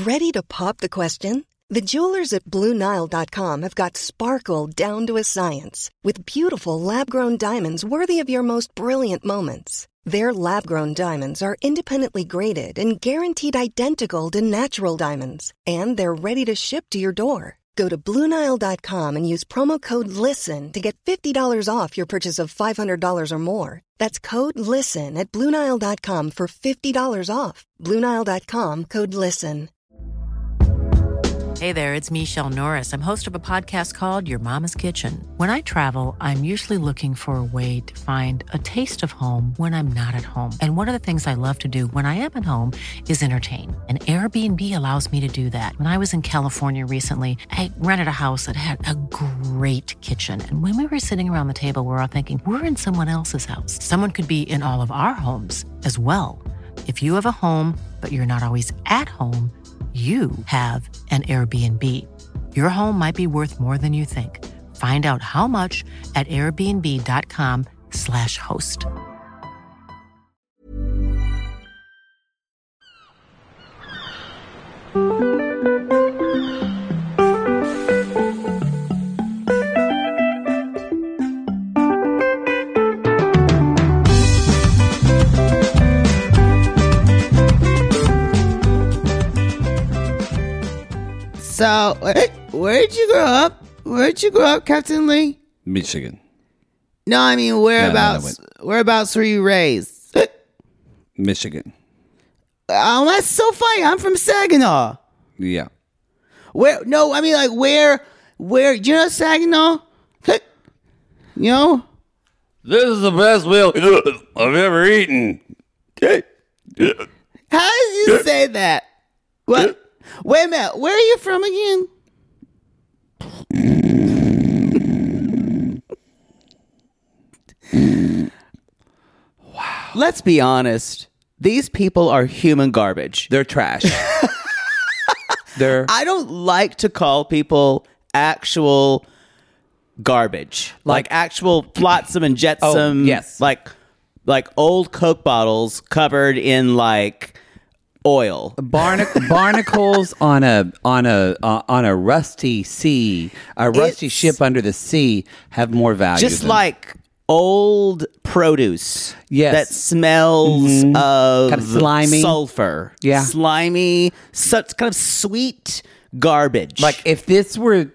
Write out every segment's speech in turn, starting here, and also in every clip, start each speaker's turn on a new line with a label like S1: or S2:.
S1: Ready to pop the question? The jewelers at BlueNile.com have got sparkle down to a science with beautiful lab-grown diamonds worthy of your most brilliant moments. Their lab-grown diamonds are independently graded and guaranteed identical to natural diamonds, and they're ready to ship to your door. Go to BlueNile.com and use promo code LISTEN to get $50 off your purchase of $500 or more. That's code LISTEN at BlueNile.com for $50 off. BlueNile.com, code LISTEN.
S2: Hey there, it's Michelle Norris. I'm host of a podcast called Your Mama's Kitchen. When I travel, I'm usually looking for a way to find a taste of home when I'm not at home. And one of the things I love to do when I am at home is entertain. And Airbnb allows me to do that. When I was in California recently, I rented a house that had a great kitchen. And when we were sitting around the table, we were all thinking, we're in someone else's house. Someone could be in all of our homes as well. If you have a home, but you're not always at home, you have an Airbnb. Your home might be worth more than you think. Find out how much at airbnb.com/host.
S3: So, where'd you grow up? Where'd you grow up, Captain Lee?
S4: Michigan.
S3: No, I mean, whereabouts? Whereabouts were you raised?
S4: Michigan.
S3: Oh, that's so funny. I'm from Saginaw.
S4: Yeah.
S3: Where? No, I mean, like, where? Do you know Saginaw? You know?
S4: This is the best meal I've ever eaten.
S3: How did you say that? What? Wait a minute. Where are you from again? Wow. Let's be honest. These people are human garbage.
S4: They're trash.
S3: I don't like to call people actual garbage. Like actual flotsam and jetsam.
S4: Oh, yes.
S3: Like old Coke bottles covered in like oil.
S4: Barnacles on a rusty sea, a rusty ship under the sea have more value.
S3: Just like old produce.
S4: Yes.
S3: That smells of
S4: kind of slimy
S3: sulfur.
S4: Yeah.
S3: Slimy, such kind of sweet garbage.
S4: Like if this was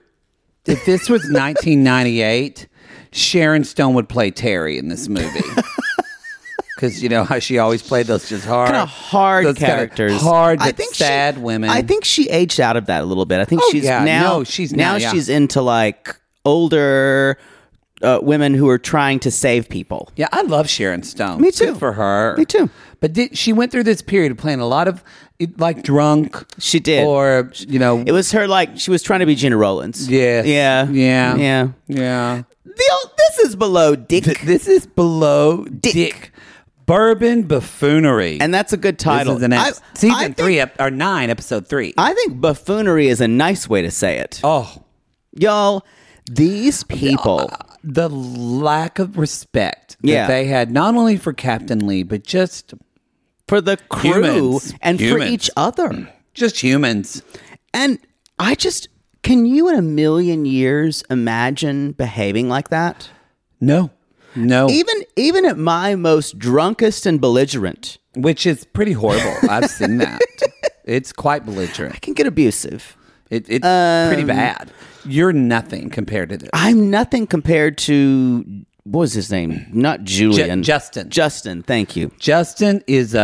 S4: 1998, Sharon Stone would play Terry in this movie. Because you know how she always played those just hard,
S3: kind of hard characters,
S4: hard, sad women.
S3: I think she aged out of that a little bit. I think she's she's into like older women who are trying to save people.
S4: Yeah, I love Sharon Stone.
S3: Me too.
S4: Good for her.
S3: Me too.
S4: But she went through this period of playing a lot of like drunk.
S3: She did,
S4: or you know,
S3: it was her like she was trying to be Gina Rollins.
S4: Yeah,
S3: yeah. This is below Dick.
S4: This is below Dick. Bourbon Buffoonery.
S3: And that's a good title.
S4: This is season 3 or 9, episode 3.
S3: I think buffoonery is a nice way to say it.
S4: Oh.
S3: Y'all, these people.
S4: The lack of respect that they had, not only for Captain Lee, but just
S3: for the crew and for each other.
S4: Just humans.
S3: And can you in a million years imagine behaving like that?
S4: No.
S3: Even at my most drunkest and belligerent.
S4: Which is pretty horrible. I've seen that. It's quite belligerent.
S3: I can get abusive.
S4: It's pretty bad. You're nothing compared to this.
S3: I'm nothing compared to, what was his name? Not Julian.
S4: Justin.
S3: Justin, thank you.
S4: Justin he is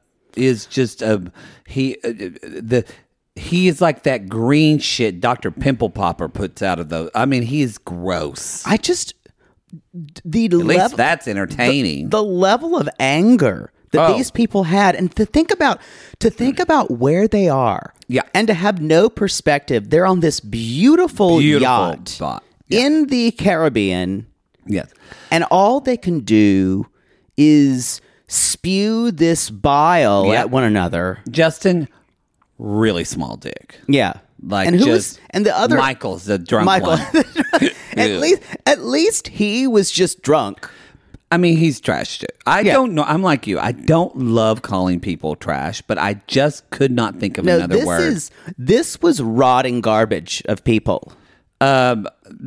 S4: like that green shit Dr. Pimple Popper puts out of those. I mean, he's gross.
S3: At
S4: least that's entertaining.
S3: The level of anger that these people had, and to think about where they are, and to have no perspective. They're on this beautiful yacht
S4: spot
S3: in the Caribbean,
S4: yes,
S3: and all they can do is spew this bile at one another.
S4: Justin, really small dick.
S3: Yeah.
S4: Like,
S3: and the other
S4: Michael's the drunk one.
S3: At least he was just drunk.
S4: I mean, he's trash too. I don't know. I'm like you. I don't love calling people trash, but I just could not think of another word.
S3: This was rotting garbage of people.
S4: Yeah.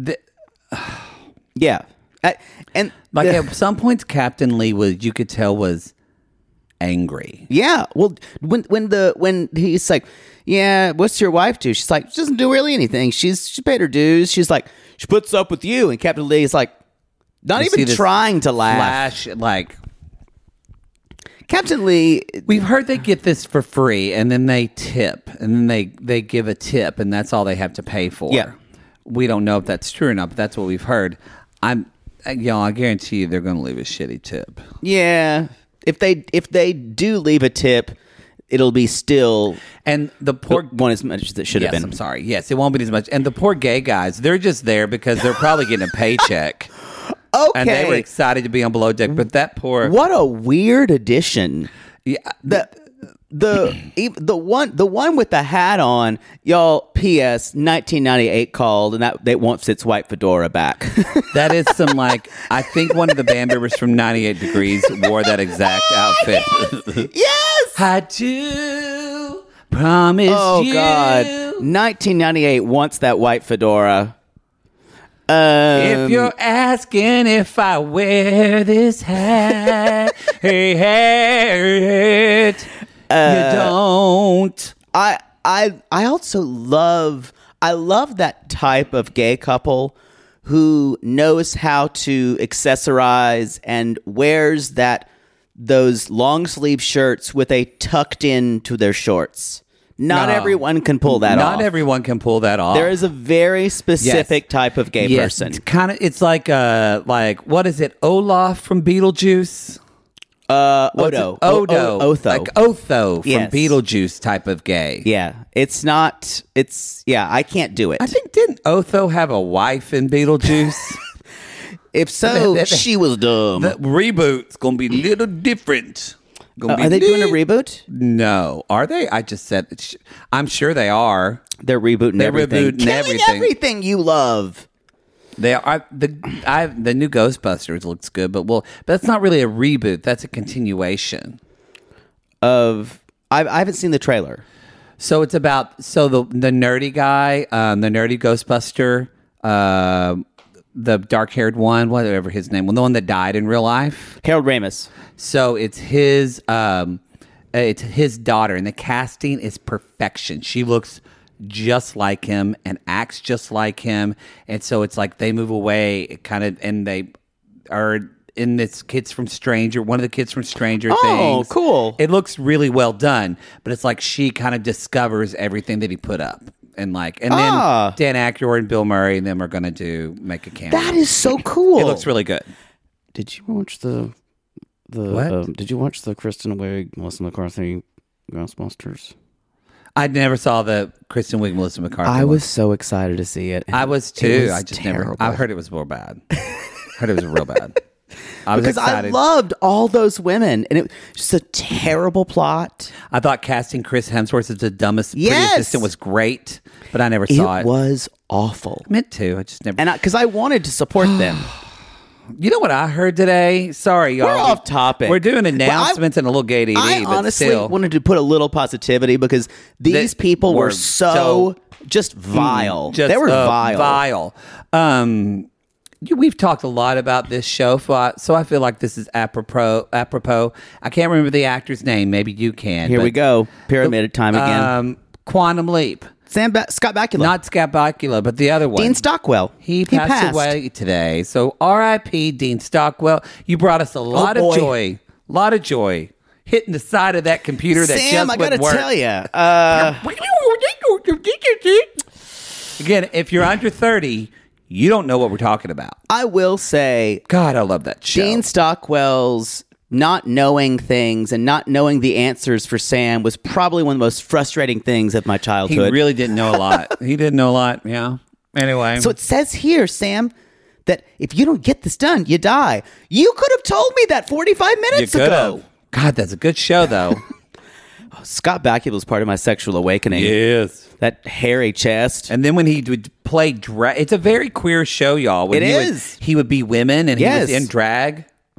S3: And
S4: like at some points, Captain Lee you could tell was angry.
S3: Yeah. Well, when he's like, yeah, what's your wife do? She's like, she doesn't do really anything. She paid her dues. She's like, she puts up with you. And Captain Lee is like, not even trying to laugh.
S4: Flash, like
S3: Captain Lee.
S4: We've heard they get this for free, and then they tip, and then they give a tip, and that's all they have to pay for.
S3: Yeah.
S4: We don't know if that's true or not, but that's what we've heard. I guarantee you they're going to leave a shitty tip.
S3: Yeah. If they do leave a tip, it'll be still
S4: and the poor
S3: one as much as it should have been.
S4: I'm sorry. Yes, it won't be as much. And the poor gay guys, they're just there because they're probably getting a paycheck.
S3: Okay.
S4: And they were excited to be on Below Deck, but that poor...
S3: What a weird addition.
S4: Yeah.
S3: The one with the hat on, y'all, P.S. 1998 called, and that they wants its white fedora back.
S4: That is some, like, I think one of the band members from 98 Degrees wore that exact outfit.
S3: Yes!
S4: I do promise you.
S3: Oh, God. 1998 wants that white fedora.
S4: If you're asking if I wear this hat, you don't.
S3: I also love that type of gay couple who knows how to accessorize and wears those long sleeve shirts with a tucked in to their shorts. Not everyone can pull that off.
S4: Not everyone can pull that off.
S3: There is a very specific type of gay person.
S4: It's like what is it? Olaf from Beetlejuice?
S3: Odo.
S4: Otho. Like Otho from Beetlejuice type of gay.
S3: Yeah. I can't do it.
S4: I think, didn't Otho have a wife in Beetlejuice?
S3: If so, she was dumb.
S4: The reboot's going to be a little different.
S3: Are they doing a reboot?
S4: No. Are they? I just said, I'm sure they are.
S3: They're rebooting everything.
S4: Killing
S3: everything you love.
S4: They are the new Ghostbusters looks good, but that's not really a reboot. That's a continuation
S3: of. I haven't seen the trailer.
S4: So it's about the nerdy guy, the nerdy Ghostbuster, the dark-haired one, whatever his name, the one that died in real life,
S3: Harold Ramis. So
S4: it's his daughter, and the casting is perfection. She looks just like him and acts just like him, and so it's like they move away and they are in this one of the kids from Stranger Things.
S3: Oh, cool.
S4: It looks really well done, but it's like she kind of discovers everything that he put up, and then Dan Aykroyd and Bill Murray and them are going to make a cameo.
S3: That is so cool.
S4: It looks really good.
S3: Did you watch the did you watch the Kristen Wiig, Melissa McCarthy Ghostbusters?
S4: I never saw the Kristen Wiig, Melissa McCarthy.
S3: I was so excited to see it.
S4: I was too.
S3: I just terrible.
S4: I heard it was more bad. I heard it was real bad. I was excited.
S3: I loved all those women, and it was just a terrible plot.
S4: I thought casting Chris Hemsworth as the dumbest pretty assistant was great, but I never saw it.
S3: It was awful.
S4: I meant to. I just never.
S3: And because I wanted to support them.
S4: You know what I heard today? Sorry, y'all.
S3: We're off topic.
S4: We're doing announcements and a little gay DD.
S3: I honestly wanted to put a little positivity because these people were so just vile. They were vile.
S4: We've talked a lot about this show, so I feel like this is apropos. I can't remember the actor's name. Maybe you can.
S3: Here we go. Pyramid time again.
S4: Quantum Leap.
S3: Scott Bakula.
S4: Not Scott Bakula, but the other one.
S3: Dean Stockwell.
S4: He passed away today. So R.I.P. Dean Stockwell. You brought us a lot of joy. A lot of joy. Hitting the side of that computer that
S3: Sam,
S4: just wouldn't work.
S3: Sam, I got to
S4: tell you. Again, if you're under 30, you don't know what we're talking about.
S3: I will say,
S4: God, I love that show.
S3: Dean Stockwell's not knowing things and not knowing the answers for Sam was probably one of the most frustrating things of my childhood.
S4: He really didn't know a lot. Yeah. Anyway.
S3: So it says here, Sam, that if you don't get this done, you die. You could have told me that 45 minutes ago.
S4: God, that's a good show, though.
S3: Scott Bakula was part of my sexual awakening.
S4: Yes.
S3: That hairy chest.
S4: And then when he would play drag, it's a very queer show, y'all. He would be women and he was in drag.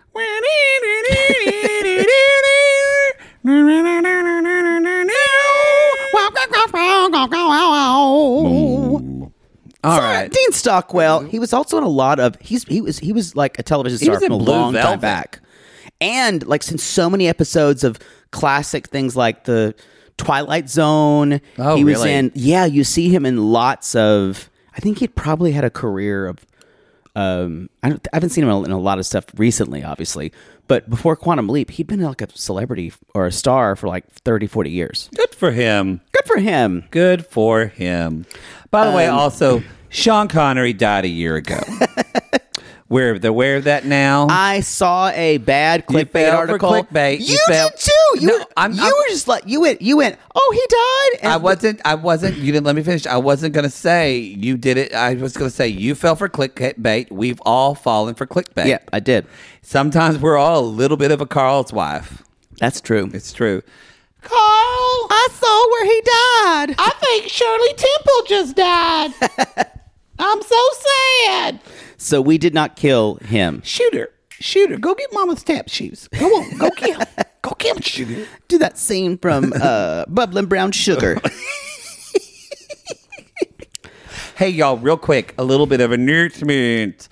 S4: All right.
S3: Dean Stockwell. He was also in a lot of. He was like a television star
S4: was in
S3: from a
S4: Blue
S3: long time
S4: Velvet.
S3: back, and like since so many episodes of classic things like the Twilight Zone.
S4: Oh,
S3: he was
S4: really?
S3: in. Yeah, you see him in lots of. I think he'd probably had a career of. I haven't seen him in a lot of stuff recently, obviously, but before Quantum Leap, he'd been like a celebrity or a star for like 30, 40 years.
S4: Good for him.
S3: Good for him.
S4: Good for him. By the way, also, Sean Connery died a year ago. We're aware of that now.
S3: I saw a bad
S4: You
S3: clickbait
S4: fell for
S3: article.
S4: clickbait.
S3: You
S4: fell-
S3: did too. You
S4: No,
S3: were just like you went. Oh, he died. And
S4: I wasn't. You didn't let me finish. I wasn't going to say you did it. I was going to say you fell for clickbait. We've all fallen for clickbait.
S3: Yeah, I did.
S4: Sometimes we're all a little bit of a Carl's wife.
S3: That's true.
S4: It's true.
S3: Carl, I saw where he died.
S4: I think Shirley Temple just died. I'm so sad.
S3: So we did not kill him.
S4: Shooter. Go get Mama's tap shoes. Go on. Go kill. Go kill Shooter.
S3: Do that scene from Bubbling Brown Sugar.
S4: Hey, y'all, real quick, a little bit of announcement.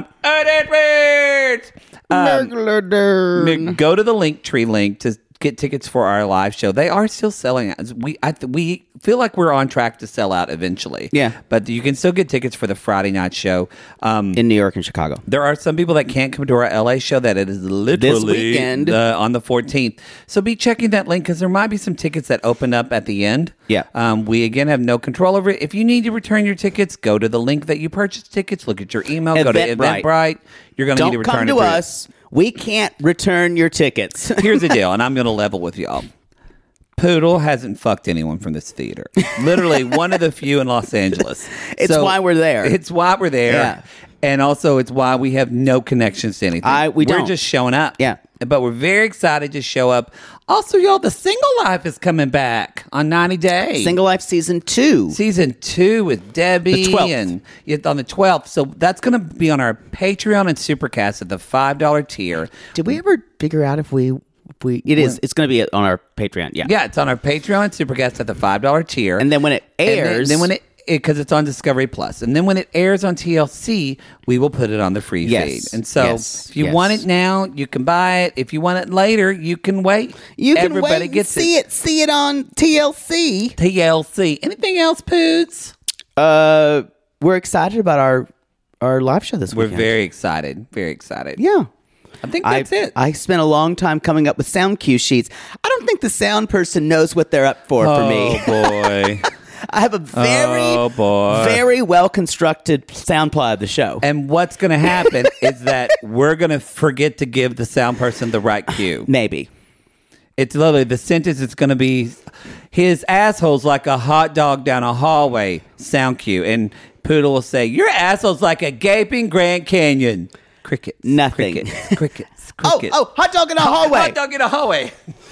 S4: Go to the Linktree link to get tickets for our live show. They are still selling out. We feel like we're on track to sell out eventually.
S3: Yeah.
S4: But you can still get tickets for the Friday night show.
S3: In New York and Chicago.
S4: There are some people that can't come to our LA show that it is literally
S3: This weekend.
S4: on the 14th. So be checking that link because there might be some tickets that open up at the end.
S3: Yeah.
S4: We again have no control over it. If you need to return your tickets, go to the link that you purchased tickets. Look at your email. Go to
S3: Eventbrite.
S4: Eventbrite. You're going to need to
S3: Don't
S4: return
S3: come
S4: it
S3: to
S4: for-
S3: us. We can't return your tickets.
S4: Here's the deal, and I'm going to level with y'all. Poodle hasn't fucked anyone from this theater. Literally one of the few in Los Angeles.
S3: It's why we're there.
S4: It's why we're there.
S3: Yeah.
S4: And also it's why we have no connections to anything.
S3: We're
S4: don't. Just showing up.
S3: Yeah.
S4: But we're very excited to show up. Also, y'all, The Single Life is coming back on 90 Days.
S3: Single Life Season 2.
S4: Season 2 with Debbie.
S3: The 12th.
S4: And on the 12th. So that's going to be on our Patreon and Supercast at the $5 tier.
S3: Did we ever figure out if we it's going to be on our Patreon. Yeah.
S4: Yeah, it's on our Patreon and Supercast at the $5 tier.
S3: And then when it airs,
S4: then when it because it's on Discovery Plus, and then when it airs on TLC, we will put it on the free
S3: Yes.
S4: feed. And so, if you want it now, you can buy it. If you want it later, you can wait.
S3: Everybody
S4: wait
S3: gets see it. See it on TLC.
S4: TLC. Anything else, Poots?
S3: We're excited about our live show this weekend.
S4: We're very excited. Very excited.
S3: Yeah.
S4: I think that's it.
S3: I spent a long time coming up with sound cue sheets. I don't think the sound person knows what they're up for me.
S4: Oh, boy.
S3: I have a very well constructed sound plot of the show.
S4: And what's going to happen is that we're going to forget to give the sound person the right cue.
S3: Maybe.
S4: It's literally the sentence. It's going to be his asshole's like a hot dog down a hallway. Sound cue. And Poodle will say, your asshole's like a gaping Grand Canyon. Crickets.
S3: Nothing.
S4: Crickets.
S3: Oh, hot dog in a hallway.
S4: Hot dog in a hallway.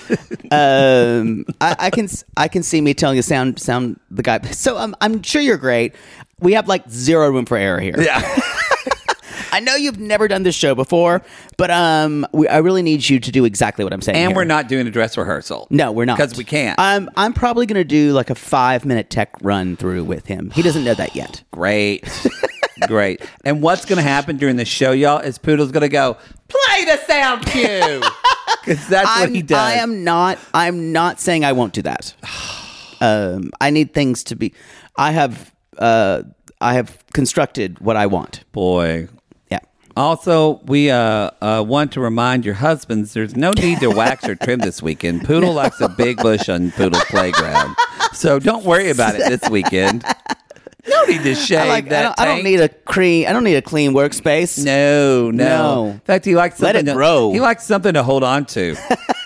S3: I can see me telling you sound the guy. So I'm sure you're great. We have like zero room for error here.
S4: Yeah.
S3: I know you've never done this show before, but I really need you to do exactly what I'm saying.
S4: And
S3: here.
S4: we're not doing a dress rehearsal.
S3: No, we're not.
S4: Because we can't.
S3: I'm probably going to do like a 5-minute tech run through with him. He doesn't know that yet.
S4: Great. Great. And what's going to happen during the show, y'all, is Poodle's going to go, play the sound cue. Because that's what he does.
S3: I'm not saying I won't do that. I need things to be. I have constructed what I want.
S4: Boy.
S3: Yeah.
S4: Also, we want to remind your husbands there's no need to wax or trim this weekend. Poodle likes a big bush on Poodle's playground. So don't worry about it this weekend. No need to shave that
S3: I don't need a clean workspace.
S4: No. In fact, he likes
S3: Let
S4: something
S3: it grow.
S4: He likes something to hold on to.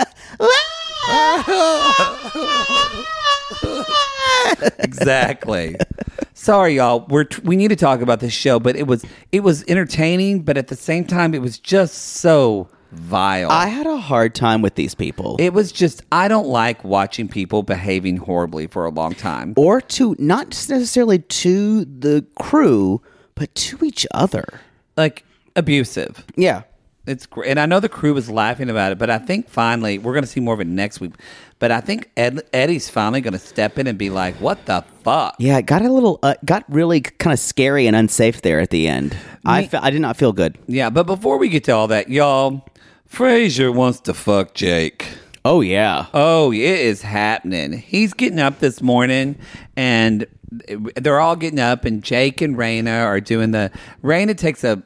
S4: Exactly. Sorry, y'all. We need to talk about this show, but it was entertaining, but at the same time, it was just so vile.
S3: I had a hard time with these people.
S4: It was just, I don't like watching people behaving horribly for a long time.
S3: Or to, not necessarily to the crew, but to each other.
S4: Like, abusive.
S3: Yeah.
S4: It's great. And I know the crew was laughing about it, but I think finally, we're going to see more of it next week. But I think Eddie's finally going to step in and be like, what the fuck?
S3: Yeah, it got a little, got really kind of scary and unsafe there at the end. I did not feel good.
S4: Yeah, but before we get to all that, y'all, Frasier wants to fuck Jake.
S3: Oh, yeah.
S4: Oh, it is happening. He's getting up this morning, and they're all getting up, and Jake and Raina are doing the... Raina takes a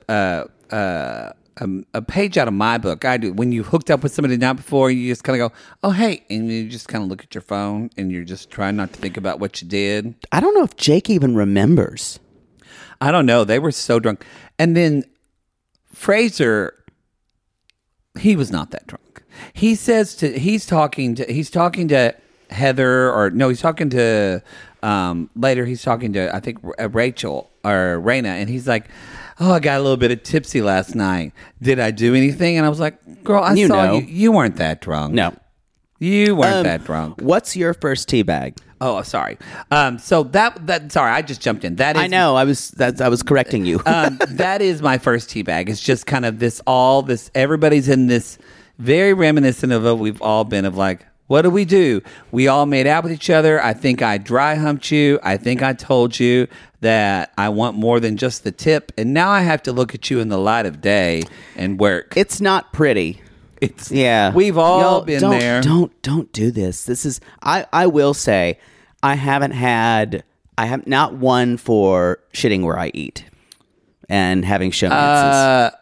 S4: page out of my book. I do. When you hooked up with somebody the night before, you just kind of go, oh, hey, and you just kind of look at your phone, and you're just trying not to think about what you did.
S3: I don't know if Jake even remembers.
S4: I don't know. They were so drunk. And then Frasier, he was not that drunk. He says he's talking to Heather, or no, he's talking to later. He's talking to, I think, Rachel or Raina, and he's like, "Oh, I got a little bit of tipsy last night. Did I do anything?" And I was like, "Girl, I saw you. You weren't that drunk.
S3: No,
S4: you weren't that drunk."
S3: What's your first tea bag?
S4: Oh, sorry. So that sorry, I just jumped in. That is,
S3: I know. I was correcting you.
S4: That is my first tea bag. It's just kind of this. Everybody's in this. Very reminiscent of what we've all been of, like, what do? We all made out with each other. I think I dry humped you. I think I told you that I want more than just the tip. And now I have to look at you in the light of day and work.
S3: It's not pretty. Yeah.
S4: We've all been there.
S3: Don't do this. This is, I will say, I have not one for shitting where I eat and having showmances.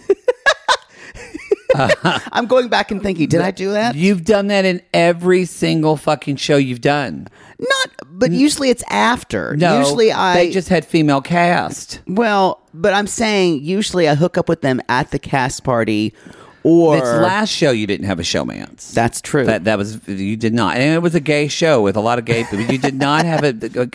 S3: I'm going back and thinking, did I do that?
S4: You've done that in every single fucking show you've done.
S3: But usually it's after.
S4: No,
S3: usually
S4: they just had female cast.
S3: Well, but I'm saying usually I hook up with them at the cast party, or
S4: this last show you didn't have a showmance.
S3: That's true.
S4: That was, you did not, and it was a gay show with a lot of gay people. You did not have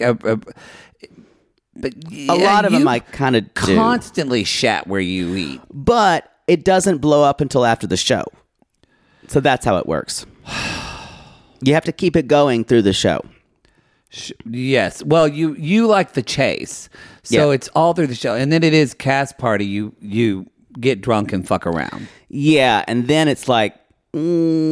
S4: but
S3: a lot of them I kind of
S4: constantly shat where you eat,
S3: but it doesn't blow up until after the show. So that's how it works. You have to keep it going through the show.
S4: Yes. Well, you like the chase. So it's all through the show. And then it is cast party. You get drunk and fuck around.
S3: Yeah. And then it's like, I'll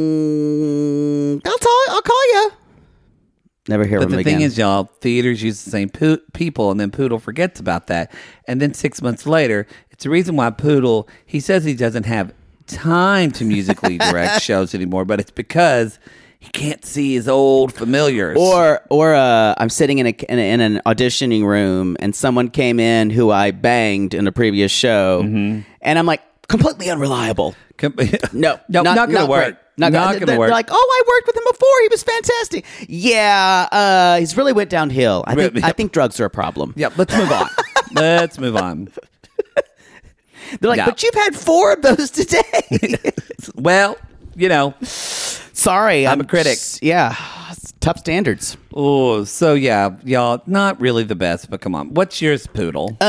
S3: call you. Never hear from him again.
S4: But the thing is, y'all, theaters use the same people, and then Poodle forgets about that. And then 6 months later, it's the reason why Poodle, he says he doesn't have time to musically direct shows anymore, but it's because he can't see his old familiars.
S3: Or I'm sitting in an auditioning room, and someone came in who I banged in a previous show, and I'm like, completely unreliable. No,
S4: not going to work.
S3: Great. Not going to work. They're like, oh, I worked with him before. He was fantastic. Yeah, he's really went downhill. I think drugs are a problem.
S4: Yeah, let's move on. Let's move on.
S3: They're like, but you've had 4 of those today.
S4: Well,
S3: sorry,
S4: I'm a critic.
S3: Yeah, tough standards.
S4: Oh, so yeah, y'all, not really the best, but come on. What's yours, Poodle?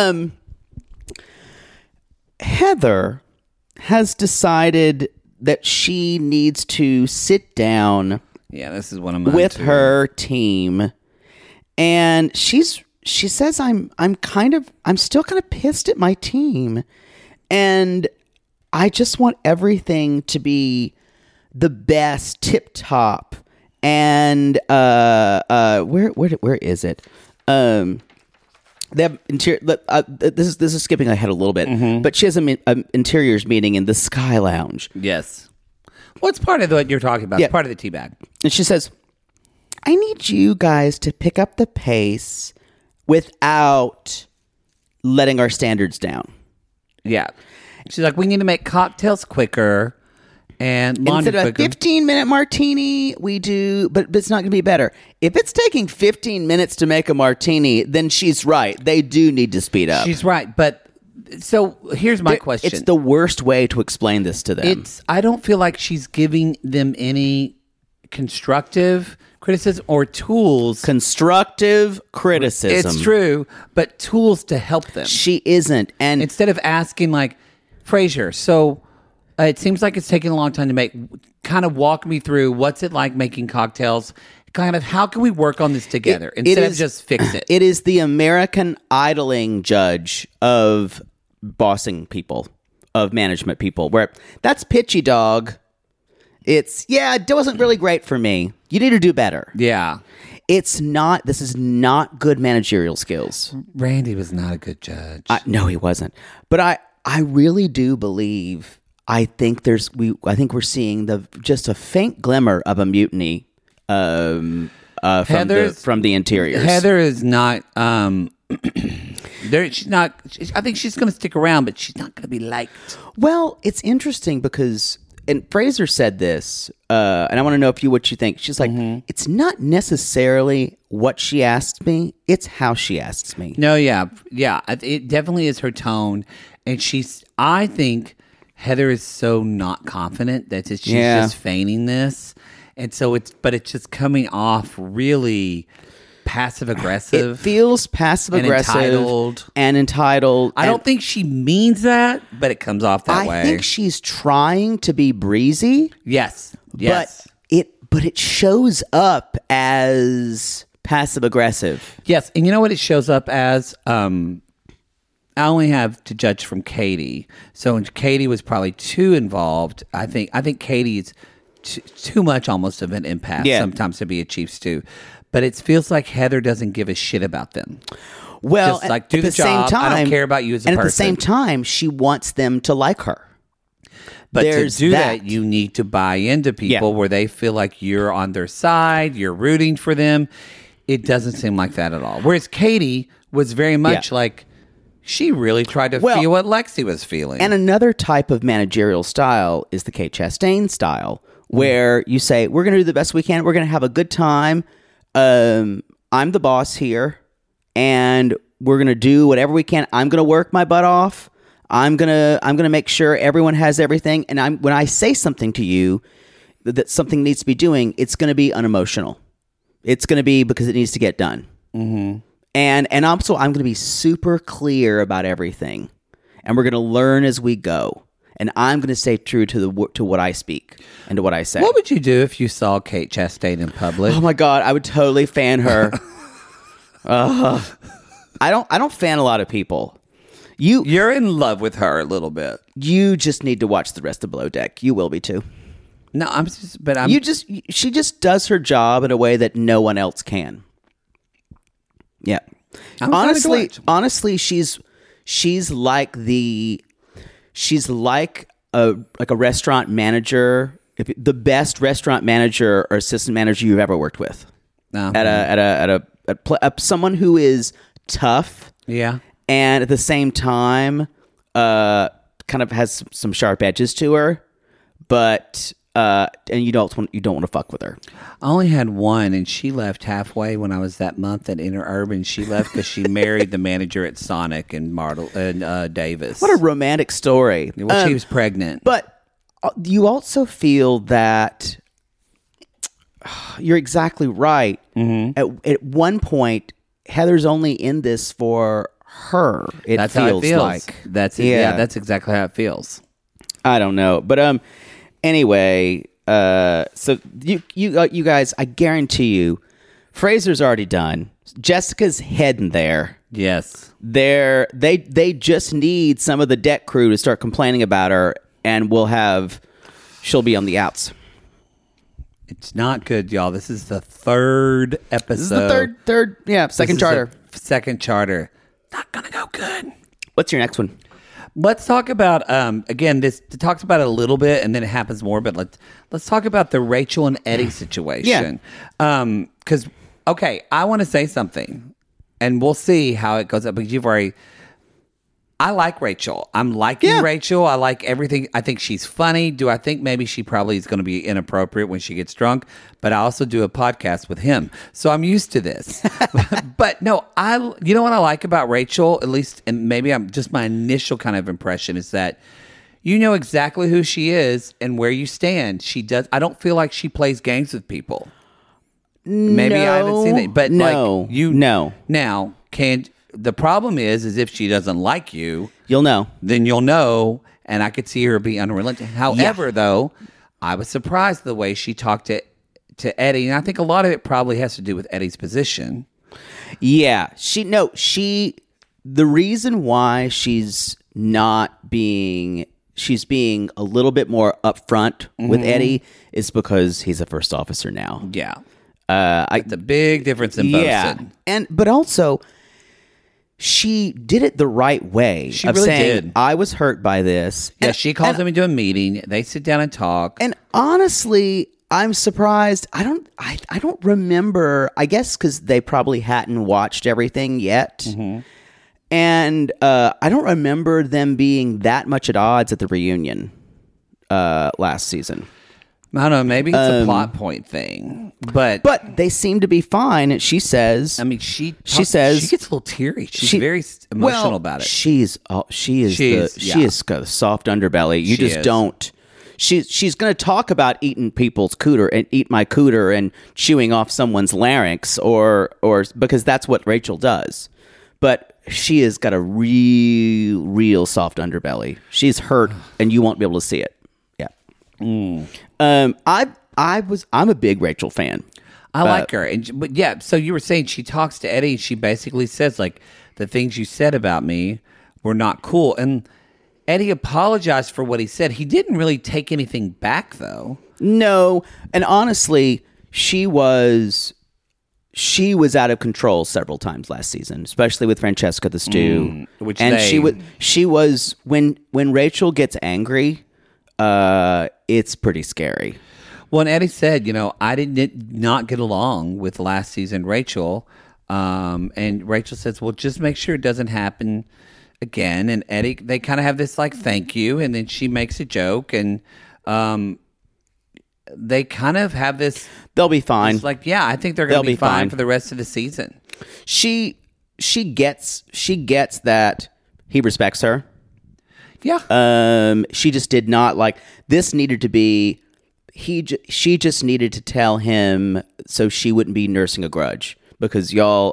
S3: Heather has decided that she needs to sit down.
S4: Yeah, this is one of mine
S3: with
S4: too.
S3: her team, and she says I'm still kind of pissed at my team, and I just want everything to be the best, tip top, and where is it? They have interior. This is skipping ahead a little bit, but she has an interiors meeting in the Sky Lounge.
S4: Yes. What's part of what you're talking about?
S3: Yeah.
S4: Part of the teabag.
S3: And she says, I need you guys to pick up the pace without letting our standards down.
S4: Yeah. She's like, we need to make cocktails quicker and laundry
S3: instead of
S4: quicker.
S3: a 15-minute martini, we do, but it's not going to be better. If it's taking 15 minutes to make a martini, then she's right. They do need to speed up.
S4: She's right, but so here's my question.
S3: It's the worst way to explain this to them.
S4: I don't feel like she's giving them any constructive criticism or tools.
S3: Constructive criticism.
S4: It's true, but tools to help them.
S3: She isn't. And
S4: instead of asking like, Frasier, so it seems like it's taking a long time to make, kind of walk me through what's it like making cocktails, kind of how can we work on this together instead of just fix it.
S3: It is the American idling judge of bossing people of management people, where that's pitchy, dog. It wasn't really great for me. You need to do better.
S4: Yeah.
S3: This is not good managerial skills.
S4: Randy was not a good judge.
S3: No, he wasn't. But I really do believe, I think we're seeing just a faint glimmer of a mutiny from the interiors.
S4: Heather is not. She's not. I think she's going to stick around, but she's not going to be liked.
S3: Well, it's interesting because, and Fraser said this, and I want to know what you think. She's like, it's not necessarily what she asked me; it's how she asks me.
S4: No, yeah. It definitely is her tone, and I think Heather is so not confident that she's just feigning this, and so it's just coming off really passive aggressive.
S3: It feels passive aggressive and entitled.
S4: I don't think she means that, but it comes off that way.
S3: I think she's trying to be breezy.
S4: Yes.
S3: But it shows up as passive aggressive.
S4: Yes, and you know what it shows up as? I only have to judge from Katie. So Katie was probably too involved. I think Katie is too much almost of an empath sometimes to be a chief stew. But it feels like Heather doesn't give a shit about them.
S3: Well,
S4: just like, do the job. I don't care about you as a person.
S3: And at the same time, she wants them to like her.
S4: But to do that, you need to buy into people where they feel like you're on their side, you're rooting for them. It doesn't seem like that at all. Whereas Katie was very much like, she really tried to feel what Lexi was feeling.
S3: And another type of managerial style is the Kate Chastain style, where you say, we're going to do the best we can. We're going to have a good time. I'm the boss here, and we're going to do whatever we can. I'm going to work my butt off. I'm gonna make sure everyone has everything. And when I say something to you that something needs to be doing, it's going to be unemotional. It's going to be because it needs to get done. Mm-hmm. And also, I'm going to be super clear about everything, and we're going to learn as we go. And I'm going to stay true to what I speak and to what I say.
S4: What would you do if you saw Kate Chastain in public?
S3: Oh my God, I would totally fan her. I don't fan a lot of people.
S4: You're in love with her a little bit.
S3: You just need to watch the rest of Below Deck. You will be too.
S4: No,
S3: she just does her job in a way that no one else can. Yeah. Honestly, she's like a restaurant manager, the best restaurant manager or assistant manager you've ever worked with. At someone who is tough. Yeah. And at the same time, kind of has some sharp edges to her, but and you don't want to fuck with her.
S4: I only had one, and she left halfway when I was that month at Interurban. She left because she married the manager at Sonic and Davis.
S3: What a romantic story!
S4: Well, she was pregnant,
S3: but you also feel that you're exactly right. Mm-hmm. At one point, Heather's only in this for her.
S4: That's how it feels. Like that's exactly how it feels.
S3: I don't know, but anyway, so you guys, I guarantee you, Fraser's already done. Jessica's heading there.
S4: Yes,
S3: they just need some of the deck crew to start complaining about her, and she'll be on the outs.
S4: It's not good, y'all. This is the third episode. This is
S3: the second charter.
S4: Second charter. Not gonna go good.
S3: What's your next one?
S4: Let's talk about again. This talks about it a little bit, and then it happens more. But let's talk about the Rachel and Eddie situation. Yeah. Because I want to say something, and we'll see how it goes up. Because I like Rachel. I'm liking Rachel. I like everything. I think she's funny. Do I think maybe she probably is going to be inappropriate when she gets drunk? But I also do a podcast with him, so I'm used to this. But no, you know what I like about Rachel, at least, and maybe I'm just my initial kind of impression is that you know exactly who she is and where you stand. She does. I don't feel like she plays games with people. Maybe I haven't seen it, but
S3: no.
S4: Now the problem is if she doesn't like you,
S3: you'll know.
S4: Then you'll know, and I could see her be unrelenting. However, though, I was surprised the way she talked to Eddie, and I think a lot of it probably has to do with Eddie's position.
S3: Yeah, the reason why she's not being she's being a little bit more upfront with Eddie is because he's a first officer now.
S4: Yeah. It's a big difference in Bosun.
S3: But also, she did it the right way.
S4: She really did.
S3: I was hurt by this.
S4: Yeah, she calls him into a meeting. They sit down and talk.
S3: And honestly, I'm surprised. I don't remember. I guess because they probably hadn't watched everything yet. Mm-hmm. And I don't remember them being that much at odds at the reunion last season.
S4: I don't know. Maybe it's a plot point thing, but
S3: they seem to be fine. And she says,
S4: I mean, she
S3: says
S4: she gets a little teary. She's very emotional about it.
S3: She has got a soft underbelly. You just don't. She's going to talk about eating people's cooter and eat my cooter and chewing off someone's larynx or because that's what Rachel does. But she has got a real soft underbelly. She's hurt, and you won't be able to see it. Yeah. I'm a big Rachel fan.
S4: I like her, but yeah. So you were saying she talks to Eddie. She basically says like the things you said about me were not cool, and Eddie apologized for what he said. He didn't really take anything back, though. No, and honestly, she was out of control several times last season, especially with Francesca the Stew. She was when Rachel gets angry, it's pretty scary. Well, and Eddie said, I did not get along with last season Rachel, and Rachel says, well, just make sure it doesn't happen again. And Eddie, they kind of have this like thank you, and then she makes a joke, and they kind of have this.
S3: They'll be fine.
S4: It's like, yeah, I think they're going to be fine for the rest of the season.
S3: She gets that he respects her.
S4: Yeah.
S3: She just did not like this. Needed to be. She just needed to tell him so she wouldn't be nursing a grudge because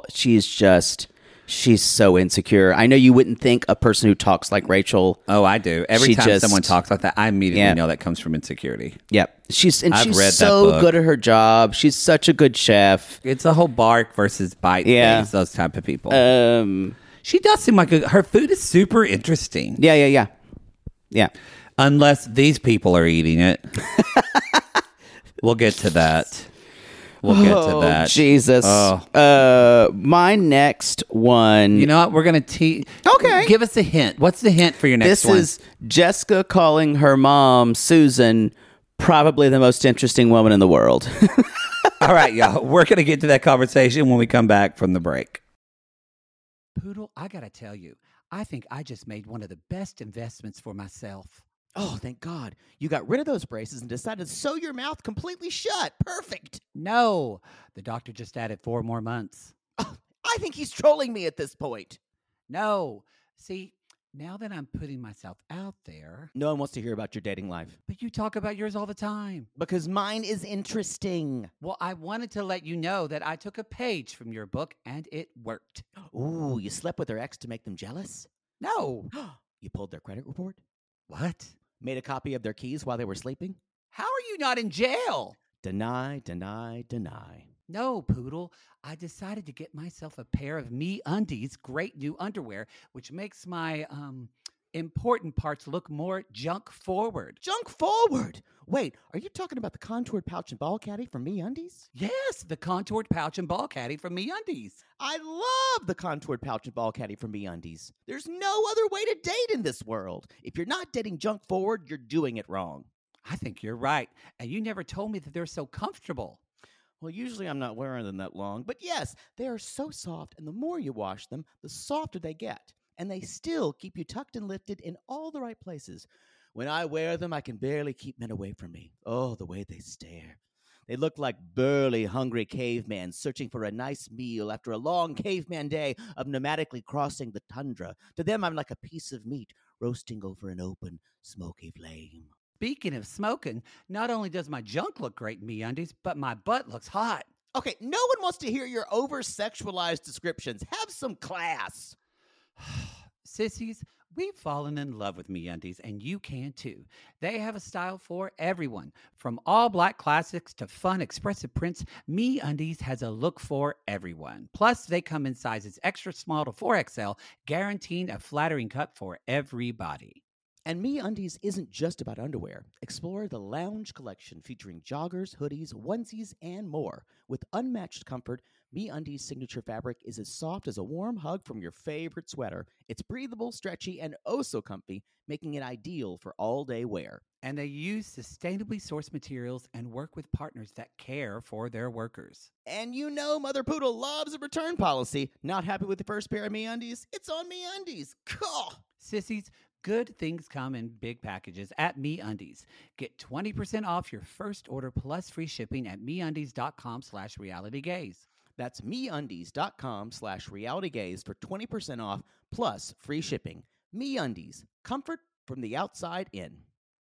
S3: she's so insecure. I know you wouldn't think a person who talks like Rachel.
S4: Oh, I do. Every time someone talks like that, I immediately know that comes from insecurity.
S3: Yep. She's so good at her job. She's such a good chef.
S4: It's a whole bark versus bite things, those type of people. She does seem like her food is super interesting.
S3: Yeah.
S4: Unless these people are eating it. We'll get to that.
S3: Jesus. My next one.
S4: You know what? We're going to Okay. Give us a hint. What's the hint for your next one?
S3: This is Jessica calling her mom, Susan, probably the most interesting woman in the world.
S4: All right, y'all. We're going to get to that conversation when we come back from the break. Poodle, I got to tell you, I think I just made one of the best investments for myself.
S5: Oh, thank God. You got rid of those braces and decided to sew your mouth completely shut. Perfect.
S4: No, the doctor just added 4 more months.
S5: Oh, I think he's trolling me at this point.
S4: No. See, now that I'm putting myself out there.
S5: No one wants to hear about your dating life.
S4: But you talk about yours all the time.
S5: Because mine is interesting.
S4: Well, I wanted to let you know that I took a page from your book and it worked.
S5: Ooh, you slept with their ex to make them jealous?
S4: No.
S5: You pulled their credit report?
S4: What?
S5: Made a copy of their keys while they were sleeping?
S4: How are you not in jail?
S5: Deny.
S4: No, Poodle. I decided to get myself a pair of MeUndies great new underwear, which makes my important parts look more junk forward.
S5: Junk forward? Wait, are you talking about the contoured pouch and ball caddy from MeUndies?
S4: Yes, the contoured pouch and ball caddy from MeUndies.
S5: I love the contoured pouch and ball caddy from MeUndies. There's no other way to date in this world. If you're not dating junk forward, you're doing it wrong.
S4: I think you're right. And you never told me that they're so comfortable.
S5: Well, usually I'm not wearing them that long. But yes, they are so soft, and the more you wash them, the softer they get. And they still keep you tucked and lifted in all the right places. When I wear them, I can barely keep men away from me. Oh, the way they stare. They look like burly, hungry cavemen searching for a nice meal after a long caveman day of nomadically crossing the tundra. To them, I'm like a piece of meat roasting over an open, smoky flame.
S4: Speaking of smoking, not only does my junk look great in MeUndies, but my butt looks hot.
S5: Okay, no one wants to hear your over-sexualized descriptions. Have some class.
S4: Sissies, we've fallen in love with MeUndies, and you can too. They have a style for everyone. From all black classics to fun, expressive prints, MeUndies has a look for everyone. Plus, they come in sizes extra small to 4XL, guaranteeing a flattering cut for everybody.
S5: And MeUndies isn't just about underwear. Explore the Lounge collection featuring joggers, hoodies, onesies, and more. With unmatched comfort, MeUndies' signature fabric is as soft as a warm hug from your favorite sweater. It's breathable, stretchy, and oh so comfy, making it ideal for all-day wear.
S4: And they use sustainably sourced materials and work with partners that care for their workers.
S5: And you know Mother Poodle loves a return policy. Not happy with the first pair of MeUndies? It's on MeUndies. Cool.
S4: Sissies, good things come in big packages at MeUndies. Get 20% off your first order plus free shipping at MeUndies.com/realitygaze.
S5: That's MeUndies.com/realitygaze for 20% off plus free shipping. MeUndies, comfort from the outside in.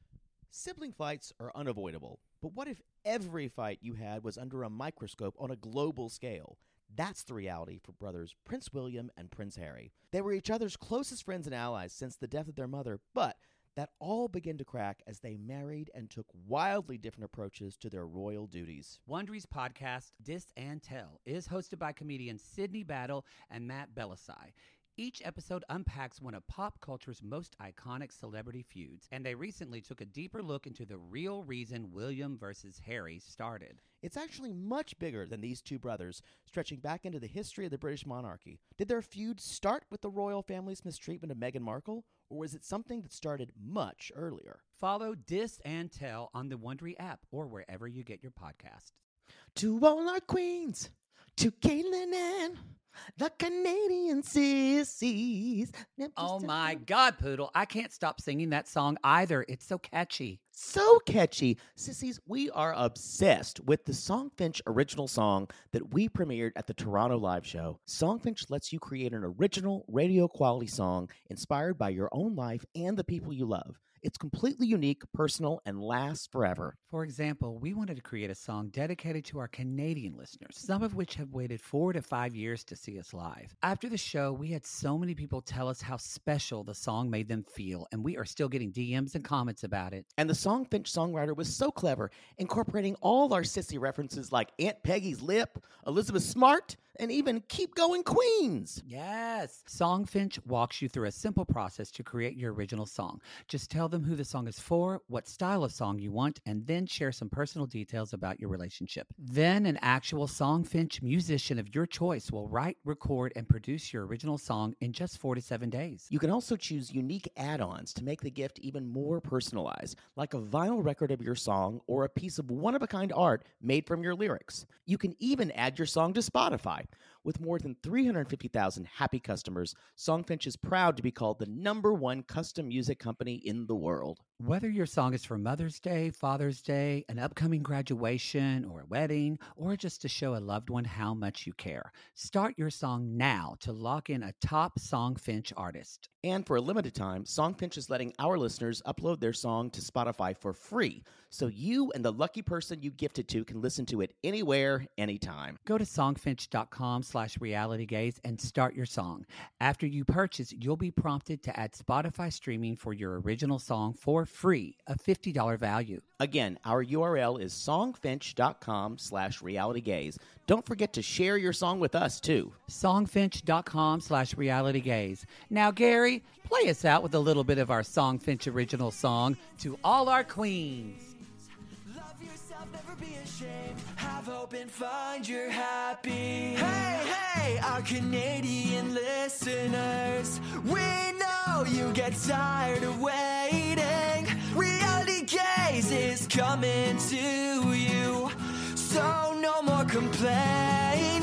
S5: Sibling fights are unavoidable, but what if every fight you had was under a microscope on a global scale? That's the reality for brothers Prince William and Prince Harry. They were each other's closest friends and allies since the death of their mother, but that all began to crack as they married and took wildly different approaches to their royal duties.
S4: Wondery's podcast, Dis and Tell, is hosted by comedians Sydney Battle and Matt Belisai. Each episode unpacks one of pop culture's most iconic celebrity feuds, and they recently took a deeper look into the real reason William versus Harry started.
S5: It's actually much bigger than these two brothers, stretching back into the history of the British monarchy. Did their feud start with the royal family's mistreatment of Meghan Markle, or was it something that started much earlier?
S4: Follow Dis and Tell on the Wondery app or wherever you get your podcast.
S5: To all our queens, to Caitlin and the Canadian sissies.
S4: Oh my God, Poodle. I can't stop singing that song either. It's so catchy.
S5: So catchy. Sissies, we are obsessed with the Songfinch original song that we premiered at the Toronto Live Show. Songfinch lets you create an original radio quality song inspired by your own life and the people you love. It's completely unique, personal, and lasts forever.
S4: For example, we wanted to create a song dedicated to our Canadian listeners, some of which have waited 4 to 5 years to see us live. After the show, we had so many people tell us how special the song made them feel, and we are still getting DMs and comments about it.
S5: And the Songfinch songwriter was so clever, incorporating all our sissy references like Aunt Peggy's Lip, Elizabeth Smart, and even Keep Going Queens.
S4: Yes. Songfinch walks you through a simple process to create your original song. Just tell them who the song is for, what style of song you want, and then share some personal details about your relationship. Then an actual Songfinch musician of your choice will write, record, and produce your original song in just 4 to 7 days.
S5: You can also choose unique add-ons to make the gift even more personalized, like a vinyl record of your song or a piece of one-of-a-kind art made from your lyrics. You can even add your song to Spotify. With more than 350,000 happy customers, Songfinch is proud to be called the #1 custom music company in the world.
S4: Whether your song is for Mother's Day, Father's Day, an upcoming graduation, or a wedding, or just to show a loved one how much you care, start your song now to lock in a top Songfinch artist.
S5: And for a limited time, Songfinch is letting our listeners upload their song to Spotify for free, so you and the lucky person you gift it to can listen to it anywhere, anytime.
S4: Go to songfinch.com/realitygaze and start your song. After you purchase, you'll be prompted to add Spotify streaming for your original song for free, a $50 value.
S5: Again, our URL is songfinch.com/realitygaze. Don't forget to share your song with us, too.
S4: Songfinch.com/realitygaze. Now, Gary, play us out with a little bit of our Songfinch original song, To All Our Queens.
S6: Love yourself, never be ashamed. Have hope and find your happy. Hey, hey, our Canadian listeners. We know you get tired of waiting. Reality Gaze is coming to you. So no more complaining.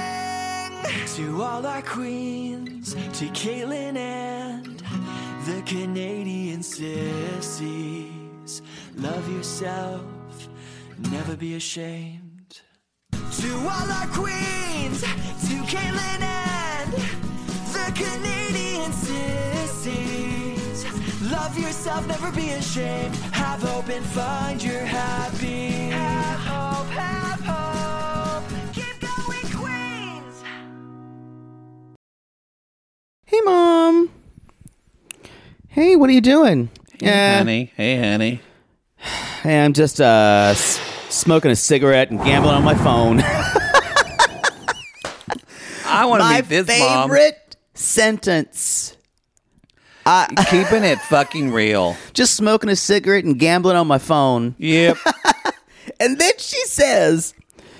S6: To all our queens, to Caitlin and the Canadian sissies. Love yourself, never be ashamed. To all our queens, to Caitlin and the Canadian sissies. Love yourself, never be ashamed. Have hope and find your happy. Have hope, have hope. Keep going, queens.
S5: Hey, Mom. Hey, what are you doing?
S4: Hey, honey. Hey, honey.
S5: Hey, I'm just smoking a cigarette and gambling on my phone.
S4: I want to meet this
S5: My
S4: mom.
S5: favorite sentence.
S4: Keeping it fucking real.
S3: Just smoking a cigarette and gambling on my phone.
S4: Yep.
S3: And then she says,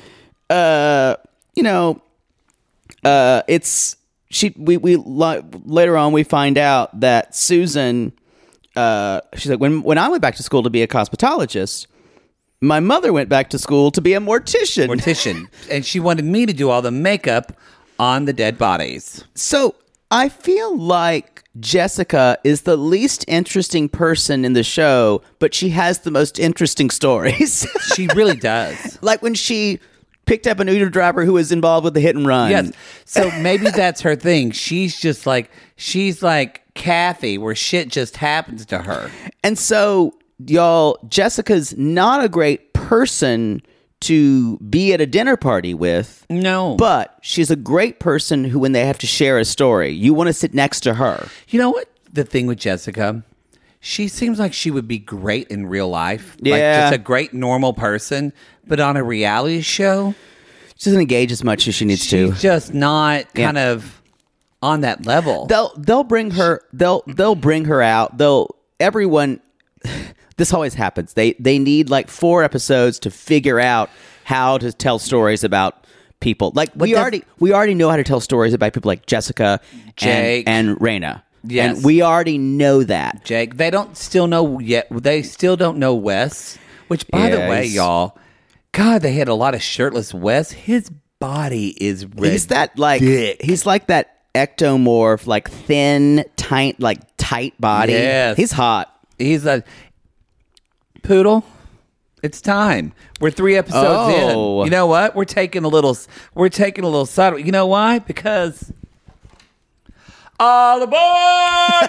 S3: later on we find out that Susan, she's like, when I went back to school to be a cosmetologist, my mother went back to school to be a mortician.
S4: And she wanted me to do all the makeup on the dead bodies.
S3: So I feel like Jessica is the least interesting person in the show, but she has the most interesting stories.
S4: She really does.
S3: Like when she picked up an Uber driver who was involved with the hit and run.
S4: Yes. So maybe that's her thing. She's like Kathy, where shit just happens to her.
S3: And so, y'all, Jessica's not a great person to be at a dinner party with.
S4: No.
S3: But she's a great person who, when they have to share a story, you want to sit next to her.
S4: You know what? The thing with Jessica, she seems like she would be great in real life.
S3: Yeah.
S4: Like just a great normal person. But on a reality show,
S3: She doesn't engage as much as she needs to.
S4: she's just not kind of on that level.
S3: They'll bring her. They'll bring her out. Everyone. This always happens. They need like 4 episodes to figure out how to tell stories about people. Like we already know how to tell stories about people like Jessica,
S4: Jake,
S3: and Raina.
S4: Yes.
S3: And we already know that.
S4: Jake, they still don't know Wes. Which, by the way, y'all, God, they had a lot of shirtless Wes. His body is red.
S3: He's that like he's like that ectomorph, like thin, tight body.
S4: Yes.
S3: He's hot.
S4: He's a Poodle. It's time. We're 3 episodes in. You know what? We're taking a little side. You know why? Because all aboard!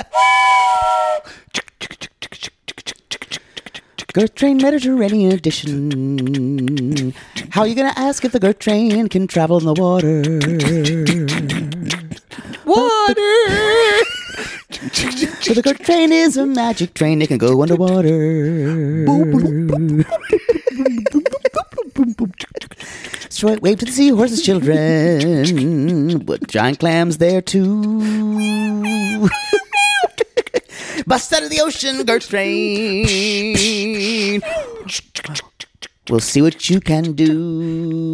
S3: Girth Train Mediterranean Edition. How are you gonna ask if the Girth Train can travel in the water? So the Girth Train is a magic train. It can go underwater. Straight wave to the seahorses, children. With giant clams there too. Bust out of the ocean, Girth Train. We'll see what you can do.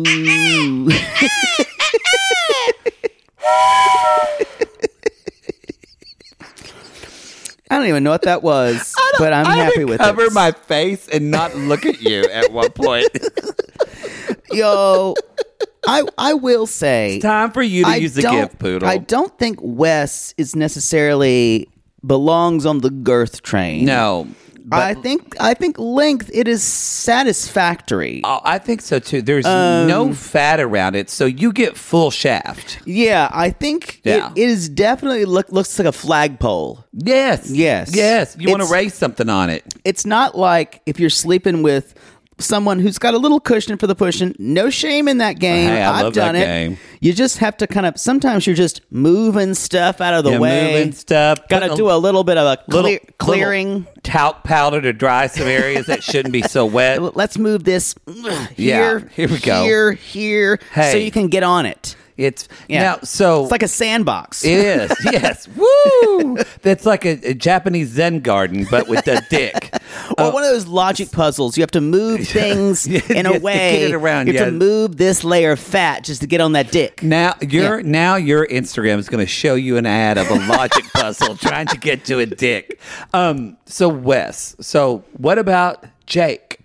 S3: I don't even know what that was, but I'm happy with it.
S4: Cover my face and not look at you at one point.
S3: Yo, I will say,
S4: It's time for you to use the gift, Poodle.
S3: I don't think Wes is necessarily belongs on the Girth Train.
S4: No.
S3: I think length, it is satisfactory.
S4: Oh, I think so too. There's no fat around it, so you get full shaft.
S3: Yeah, I think it is definitely looks like a flagpole.
S4: Yes. You want to raise something on it.
S3: It's not like if you're sleeping with someone who's got a little cushion for the pushing. No shame in that game.
S4: Hey, I
S3: I've
S4: love
S3: done
S4: that
S3: it.
S4: game.
S3: You just have to kind of. Sometimes you're just moving stuff out of the way.
S4: Moving stuff.
S3: Got to do a little bit of a clearing.
S4: Little talc powder to dry some areas that shouldn't be so wet.
S3: Let's move this
S4: Yeah, here we go.
S3: Here,
S4: Hey.
S3: so you can get on it.
S4: It's
S3: Yeah.
S4: now so
S3: It's like a sandbox.
S4: it is. Yes. Woo! That's like a Japanese Zen garden, but with a dick.
S3: Or one of those logic puzzles. You have to move things in a
S4: Yes, to
S3: way.
S4: get it around,
S3: you have to
S4: yes.
S3: move this layer of fat just to get on that dick.
S4: Now your Instagram is going to show you an ad of a logic puzzle trying to get to a dick. So Wes. So what about Jake?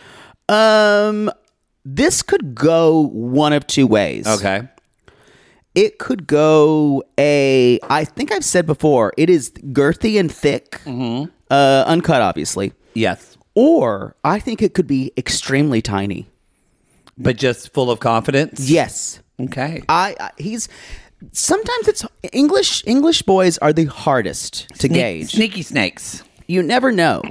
S3: This could go one of two ways.
S4: Okay.
S3: It could go I think I've said before, it is girthy and thick. Mm-hmm. Uncut, obviously.
S4: Yes.
S3: Or I think it could be extremely tiny.
S4: But just full of confidence?
S3: Yes.
S4: Okay.
S3: He's sometimes it's English boys are the hardest to gauge.
S4: Sneaky snakes.
S3: You never know.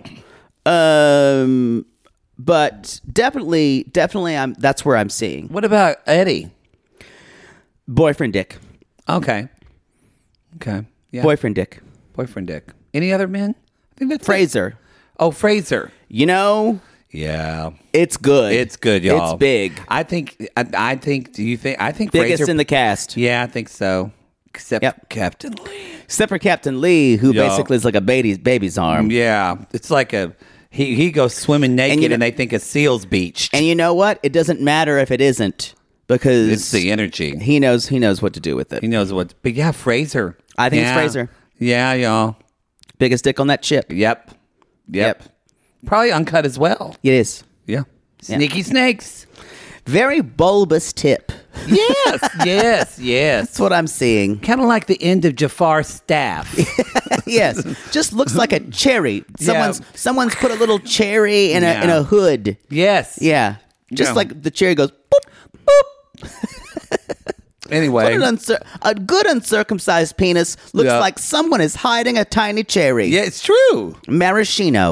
S3: But definitely that's where I'm seeing.
S4: What about Eddie?
S3: Boyfriend dick.
S4: Okay. Yeah.
S3: Boyfriend dick.
S4: Boyfriend dick. Any other men? I think that's
S3: Fraser.
S4: it. Oh, Fraser.
S3: You know,
S4: Yeah.
S3: it's good.
S4: It's good, y'all.
S3: It's big.
S4: I think
S3: Biggest
S4: Fraser
S3: in the cast.
S4: Yeah, I think so. Except
S3: Yep.
S4: Captain Lee.
S3: Except for Captain Lee, who
S4: Yeah.
S3: basically is like a baby's arm.
S4: Yeah, it's like he goes swimming naked
S3: you know-
S4: and they think a seal's beached.
S3: And you know what? It doesn't matter if it isn't, because
S4: It's the energy.
S3: he knows what to do with it.
S4: He knows what. But yeah, Fraser.
S3: I think it's
S4: Yeah.
S3: Fraser.
S4: Yeah, y'all.
S3: Biggest dick on that chip.
S4: Yep. Probably uncut as well.
S3: It is.
S4: Yeah. Sneaky snakes.
S3: Very bulbous tip.
S4: Yes.
S3: That's what I'm seeing.
S4: Kind of like the end of Jafar's staff.
S3: Yes. Just looks like a cherry.
S4: Yeah.
S3: Someone's put a little cherry in
S4: Yeah.
S3: a hood.
S4: Yes.
S3: Yeah. Just
S4: Yeah.
S3: like the cherry goes boop, boop.
S4: Anyway.
S3: A good uncircumcised penis looks
S4: Yeah.
S3: like someone is hiding a tiny cherry.
S4: Yeah, it's true.
S3: Maraschino.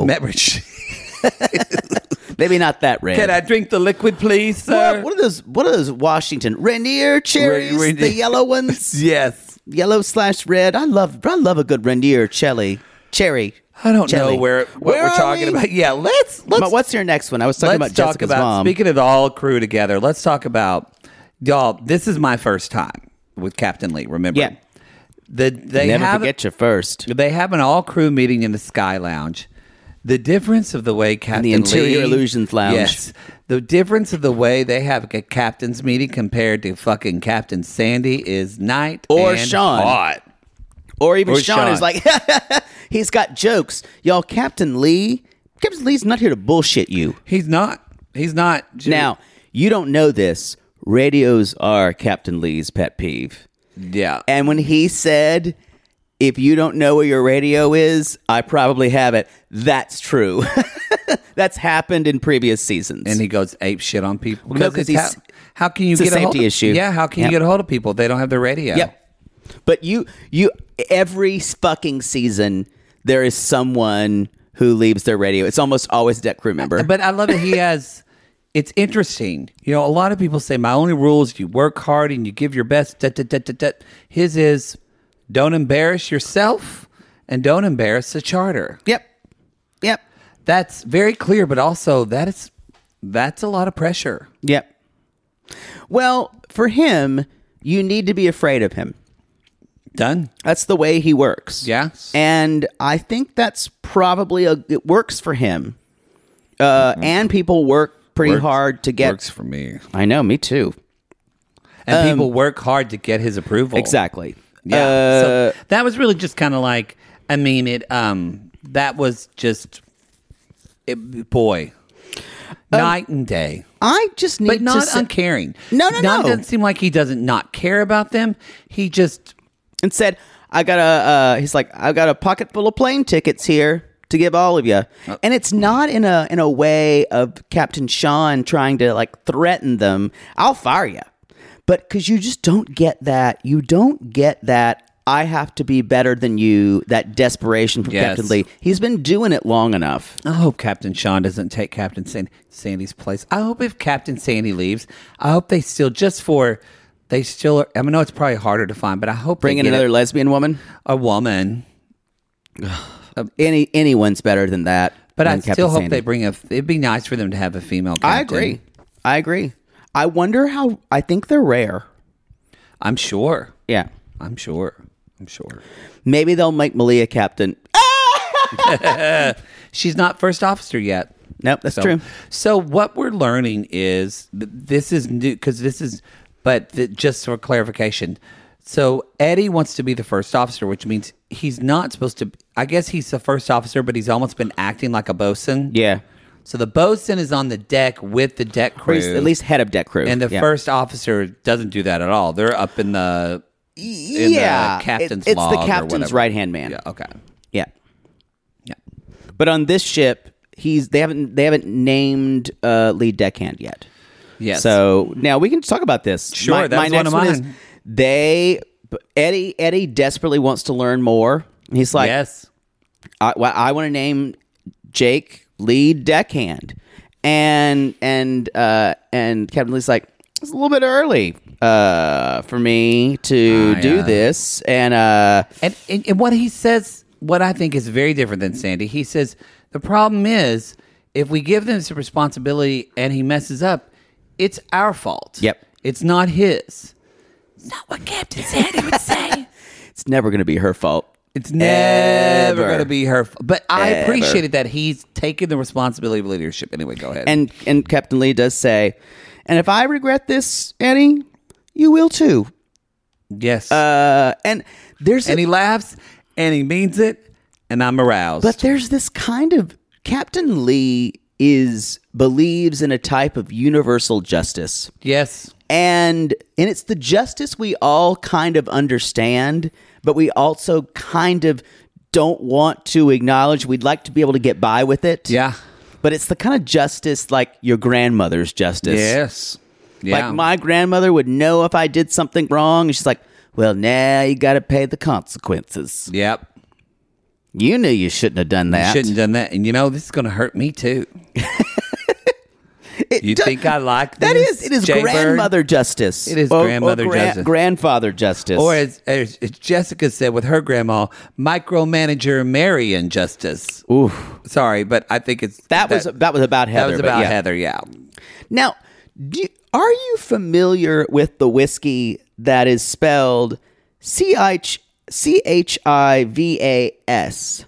S3: Maybe not that red.
S4: Can I drink the liquid, please, sir?
S3: What are those Washington Rainier cherries?
S4: Rainier.
S3: The yellow ones?
S4: Yes.
S3: Yellow/red. I love a good Rainier cherry.
S4: I don't know
S3: Jelly.
S4: what
S3: Where
S4: we're
S3: are
S4: talking
S3: we?
S4: about. Yeah, let's
S3: But what's your next one? I was talking about
S4: talk
S3: Jessica's
S4: about
S3: mom.
S4: speaking of the all crew together. Let's talk about y'all. This is my first time with Captain Lee. Remember?
S3: Yeah.
S4: They
S3: Never
S4: have
S3: forget your first.
S4: they have an all crew meeting in the Sky Lounge. The difference of the way Captain
S3: the Interior
S4: Lee,
S3: Illusions Lounge.
S4: Yes, the difference of the way they have a captain's meeting compared to fucking Captain Sandy is night
S3: Or
S4: and
S3: Sean.
S4: hot.
S3: Or even
S4: Or
S3: Sean is
S4: Sean.
S3: like, he's got jokes. Y'all, Captain Lee's not here to bullshit you.
S4: He's not.
S3: Now, you don't know this. Radios are Captain Lee's pet peeve.
S4: Yeah.
S3: And when he said, if you don't know where your radio is, I probably have it. That's true. That's happened in previous seasons.
S4: And he goes ape shit on people.
S3: No, 'cause
S4: it's how can you
S3: it's a
S4: get a hold
S3: safety
S4: of,
S3: issue.
S4: Yeah, how can
S3: Yep.
S4: you get a hold of people? They don't have their radio.
S3: Yep. But you every fucking season, there is someone who leaves their radio. It's almost always a deck crew member.
S4: But I love that he has. It's interesting. You know, a lot of people say my only rule is you work hard and you give your best. His is don't embarrass yourself and don't embarrass the charter.
S3: Yep.
S4: That's very clear, but also that's a lot of pressure.
S3: Yep. Well, for him, you need to be afraid of him.
S4: Done.
S3: That's the way he works.
S4: Yeah.
S3: And I think that's probably it works for him. And people work pretty hard to get.
S4: Works for me.
S3: I know, me too.
S4: And people work hard to get his approval.
S3: Exactly.
S4: Yeah. So that was really just kind of like, I mean, that was just, night and day.
S3: I just need
S4: But not
S3: to
S4: uncaring.
S3: No.
S4: It doesn't seem like he doesn't not care about them. He just,
S3: and said, I got a pocket full of plane tickets here to give all of you. And it's not in a way of Captain Sean trying to like threaten them. I'll fire you. But because you just don't get that. You don't get that I have to be better than you, that desperation from
S4: Yes.
S3: Captain Lee. He's been doing it long enough.
S4: I hope Captain Sean doesn't take Captain Sandy's place. I hope if Captain Sandy leaves, I hope they still, I know it's probably harder to find, but I hope
S3: Bring
S4: they
S3: in
S4: get
S3: another lesbian woman.
S4: a woman.
S3: Anyone's better than that.
S4: But
S3: than
S4: I
S3: Captain
S4: still hope
S3: Sandy.
S4: they bring it'd be nice for them to have a female
S3: I
S4: captain.
S3: agree. I wonder how. I think they're rare.
S4: I'm sure.
S3: Yeah.
S4: I'm sure.
S3: Maybe they'll make Malia captain.
S4: She's not first officer yet.
S3: Nope, that's true.
S4: So what we're learning is this is new because just for clarification. So Eddie wants to be the first officer, which means he's not supposed to. I guess he's the first officer, but he's almost been acting like a bosun.
S3: Yeah.
S4: So the bosun is on the deck with the deck
S3: Or
S4: crew,
S3: at least head of deck crew.
S4: and the
S3: Yeah.
S4: first officer doesn't do that at all. They're up in the the captain's
S3: it's
S4: log
S3: the
S4: or
S3: captain's
S4: whatever.
S3: right hand man.
S4: Yeah. Okay.
S3: Yeah.
S4: Yeah.
S3: But on this ship, they haven't named lead deckhand yet.
S4: Yes.
S3: So now we can talk about this.
S4: Sure, that's one of mine.
S3: Eddie desperately wants to learn more. He's like,
S4: yes.
S3: I want to name Jake lead deckhand, and Captain Lee's like, it's a little bit early for me to do this, and
S4: what he says, what I think is very different than Sandy. He says the problem is if we give them some responsibility and he messes up, it's our fault.
S3: Yep.
S4: It's not his. It's not what Captain Sandy would say.
S3: it's It's never going to be her fault.
S4: It's never
S3: Ever.
S4: going to be her. But I
S3: Ever.
S4: appreciated that he's taking the responsibility of leadership. Anyway, go ahead.
S3: And Captain Lee does say, and if I regret this, Eddie, you will too.
S4: yes.
S3: And there's
S4: And he laughs, and he means it, and I'm aroused.
S3: but there's this kind of Captain Lee believes in a type of universal justice.
S4: yes.
S3: And it's the justice we all kind of understand, but we also kind of don't want to acknowledge. We'd like to be able to get by with it.
S4: Yeah.
S3: But it's the kind of justice like your grandmother's justice.
S4: Yes. Yeah.
S3: Like my grandmother would know if I did something wrong. And she's like, well, now you got to pay the consequences.
S4: Yep.
S3: You knew you shouldn't have done that.
S4: You shouldn't have done that. And this is going to hurt me too. You think I like
S3: that?
S4: this,
S3: It is
S4: Jay
S3: grandmother justice.
S4: It is grandmother justice.
S3: Grandfather justice.
S4: Or as Jessica said with her grandma, micromanager Marion justice.
S3: Ooh.
S4: Sorry, but I think it's
S3: That was about Heather.
S4: That was
S3: but
S4: about
S3: yeah.
S4: Heather. Yeah.
S3: Now, are you familiar with the whiskey that is spelled CHIVAS?
S4: CHIVAS.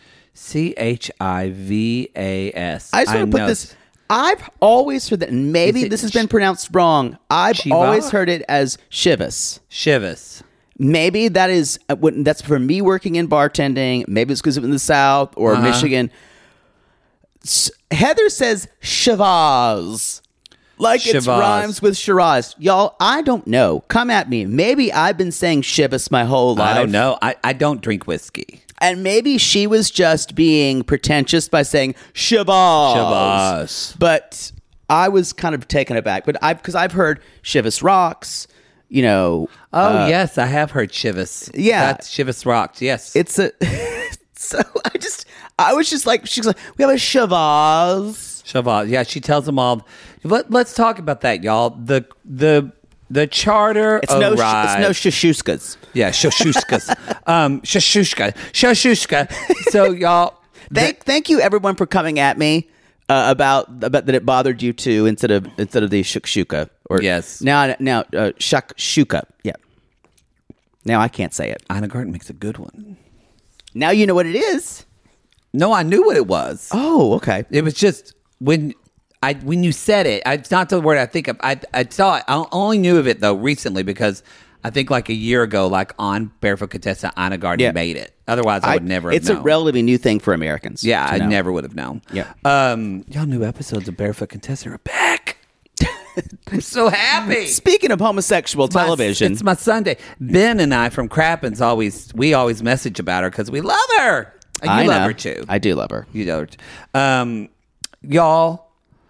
S3: I just want to put this. I've always heard that, and maybe
S4: Is it
S3: this has been pronounced wrong. I've
S4: Shiva?
S3: always heard it as Chivas.
S4: Chivas.
S3: Maybe that is that's for me working in bartending. Maybe it's because I'm in the South or Michigan. Heather says Shiraz. Like it
S4: Shiraz.
S3: rhymes with Shiraz. Y'all, I don't know. Come at me. Maybe I've been saying Chivas my whole life.
S4: I don't know. I don't drink whiskey.
S3: And maybe she was just being pretentious by saying Shiraz.
S4: Shiraz.
S3: But I was kind of taken aback. But because I've heard Chivas Rocks,
S4: Oh, yes, I have heard Chivas.
S3: Yeah.
S4: That's Chivas Rocks, yes.
S3: it's a. So I was just like, she's like, we have a Shiraz.
S4: Shiraz. Yeah, she tells them all. Let's talk about that, y'all. The charter
S3: It's no
S4: arrived.
S3: shashuskas.
S4: Yeah, shashushkas. Shashushka. So, y'all.
S3: Thank you everyone for coming at me about that it bothered you too instead of the shakshuka or
S4: Yes.
S3: now shakshuka. Yeah. Now I can't say it.
S4: Ina Garten makes a good one.
S3: Now you know what it is.
S4: No, I knew what it was.
S3: Oh, okay.
S4: It was just when you said it. It's not the word I think of. I saw it. I only knew of it though recently because I think like a year ago, like on Barefoot Contessa, Ina Garten
S3: Yeah.
S4: made it. Otherwise, I would never have
S3: It's
S4: known.
S3: a relatively new thing for Americans.
S4: Yeah,
S3: to
S4: I
S3: know.
S4: never would have known.
S3: Yeah.
S4: Y'all new episodes of Barefoot Contessa are back. I'm so happy.
S3: Speaking of homosexual television,
S4: It's my Sunday. Ben and I from Crappens always message about her because we love her. And
S3: I
S4: you love
S3: know.
S4: her too.
S3: I do love her.
S4: You know her too. Y'all,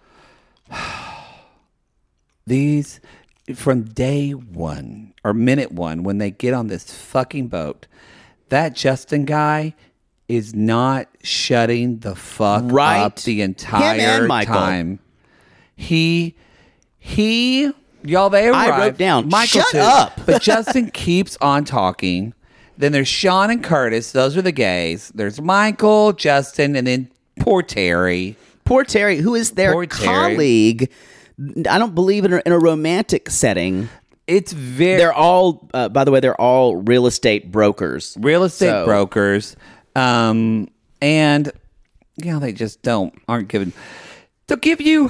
S4: these from day one or minute one when they get on this fucking boat, that Justin guy is not shutting the fuck
S3: Right.
S4: up the
S3: Him
S4: entire
S3: and Michael.
S4: time. He, y'all, they arrived.
S3: I wrote down,
S4: Michael
S3: "Shut
S4: too.
S3: up."
S4: But Justin keeps on talking. Then there's Sean and Curtis. Those are the gays. There's Michael, Justin, and then poor Terry.
S3: Poor Terry, who is their
S4: Poor Terry.
S3: colleague. I don't believe in a romantic setting.
S4: It's very
S3: They're all, by the way, they're all real estate brokers.
S4: real estate
S3: So-
S4: brokers, and they just aren't giving to give you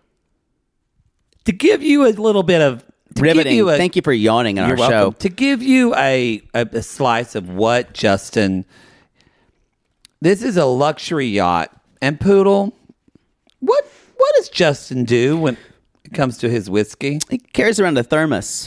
S4: a little bit of
S3: Riveting. Thank you for yawning on
S4: You're
S3: our
S4: welcome.
S3: show.
S4: To give you a slice of what Justin. This is a luxury yacht, and Poodle. What does Justin do when it comes to his whiskey?
S3: He carries around a thermos.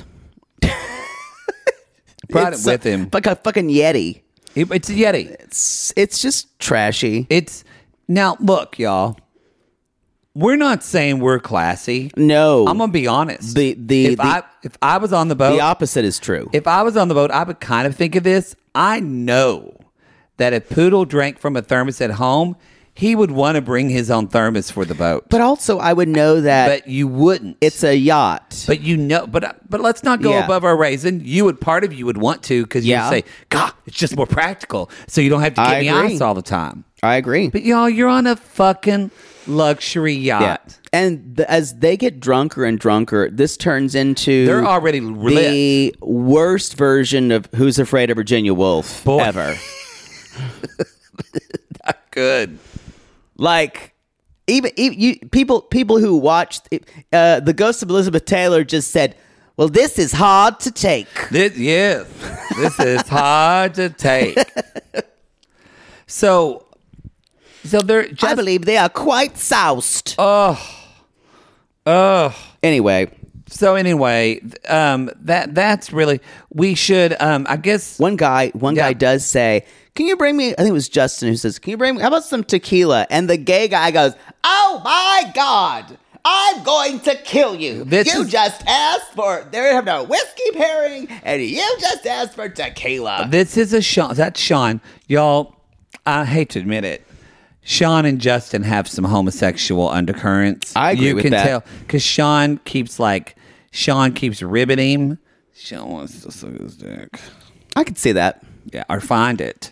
S4: Brought
S3: It's
S4: it with him.
S3: like a fucking Yeti.
S4: It's a Yeti.
S3: It's just trashy.
S4: It's now look, y'all. We're not saying we're classy.
S3: No.
S4: I'm gonna be honest.
S3: The
S4: if I was on the boat,
S3: opposite is true.
S4: if I was on the boat, I would kind of think of this. I know that if Poodle drank from a thermos at home, He would want to bring his own thermos for the boat.
S3: But also, I would know that
S4: But you wouldn't.
S3: it's a yacht.
S4: But but let's not go
S3: Yeah.
S4: above our raisin. Part of you would want to because
S3: Yeah.
S4: you say, God, it's just more practical. So you don't have to
S3: I
S4: get me
S3: agree.
S4: ice all the time.
S3: I agree.
S4: But y'all, you're on a fucking luxury yacht.
S3: Yeah. And as they get drunker and drunker, this turns into
S4: They're already
S3: the worst version of Who's Afraid of Virginia Woolf
S4: Boy.
S3: ever.
S4: Not good.
S3: Like, even you, people who watched The Ghost of Elizabeth Taylor just said, well, this is hard to take.
S4: This is hard to take. So they're just,
S3: I believe they are quite soused. Anyway,
S4: So anyway, that's really we should. I guess
S3: one guy does say, can you bring me, I think it was Justin who says, can you bring me, how about some tequila? And the gay guy goes, oh my God, I'm going to kill you. Just asked for, there have no whiskey pairing, and you just asked for tequila.
S4: This is Sean. That's Sean. Y'all, I hate to admit it. Sean and Justin have some homosexual undercurrents.
S3: I agree
S4: you
S3: with
S4: can
S3: that.
S4: tell because Sean keeps ribbiting him. Sean wants to suck his dick.
S3: I could see that.
S4: Yeah, or find it.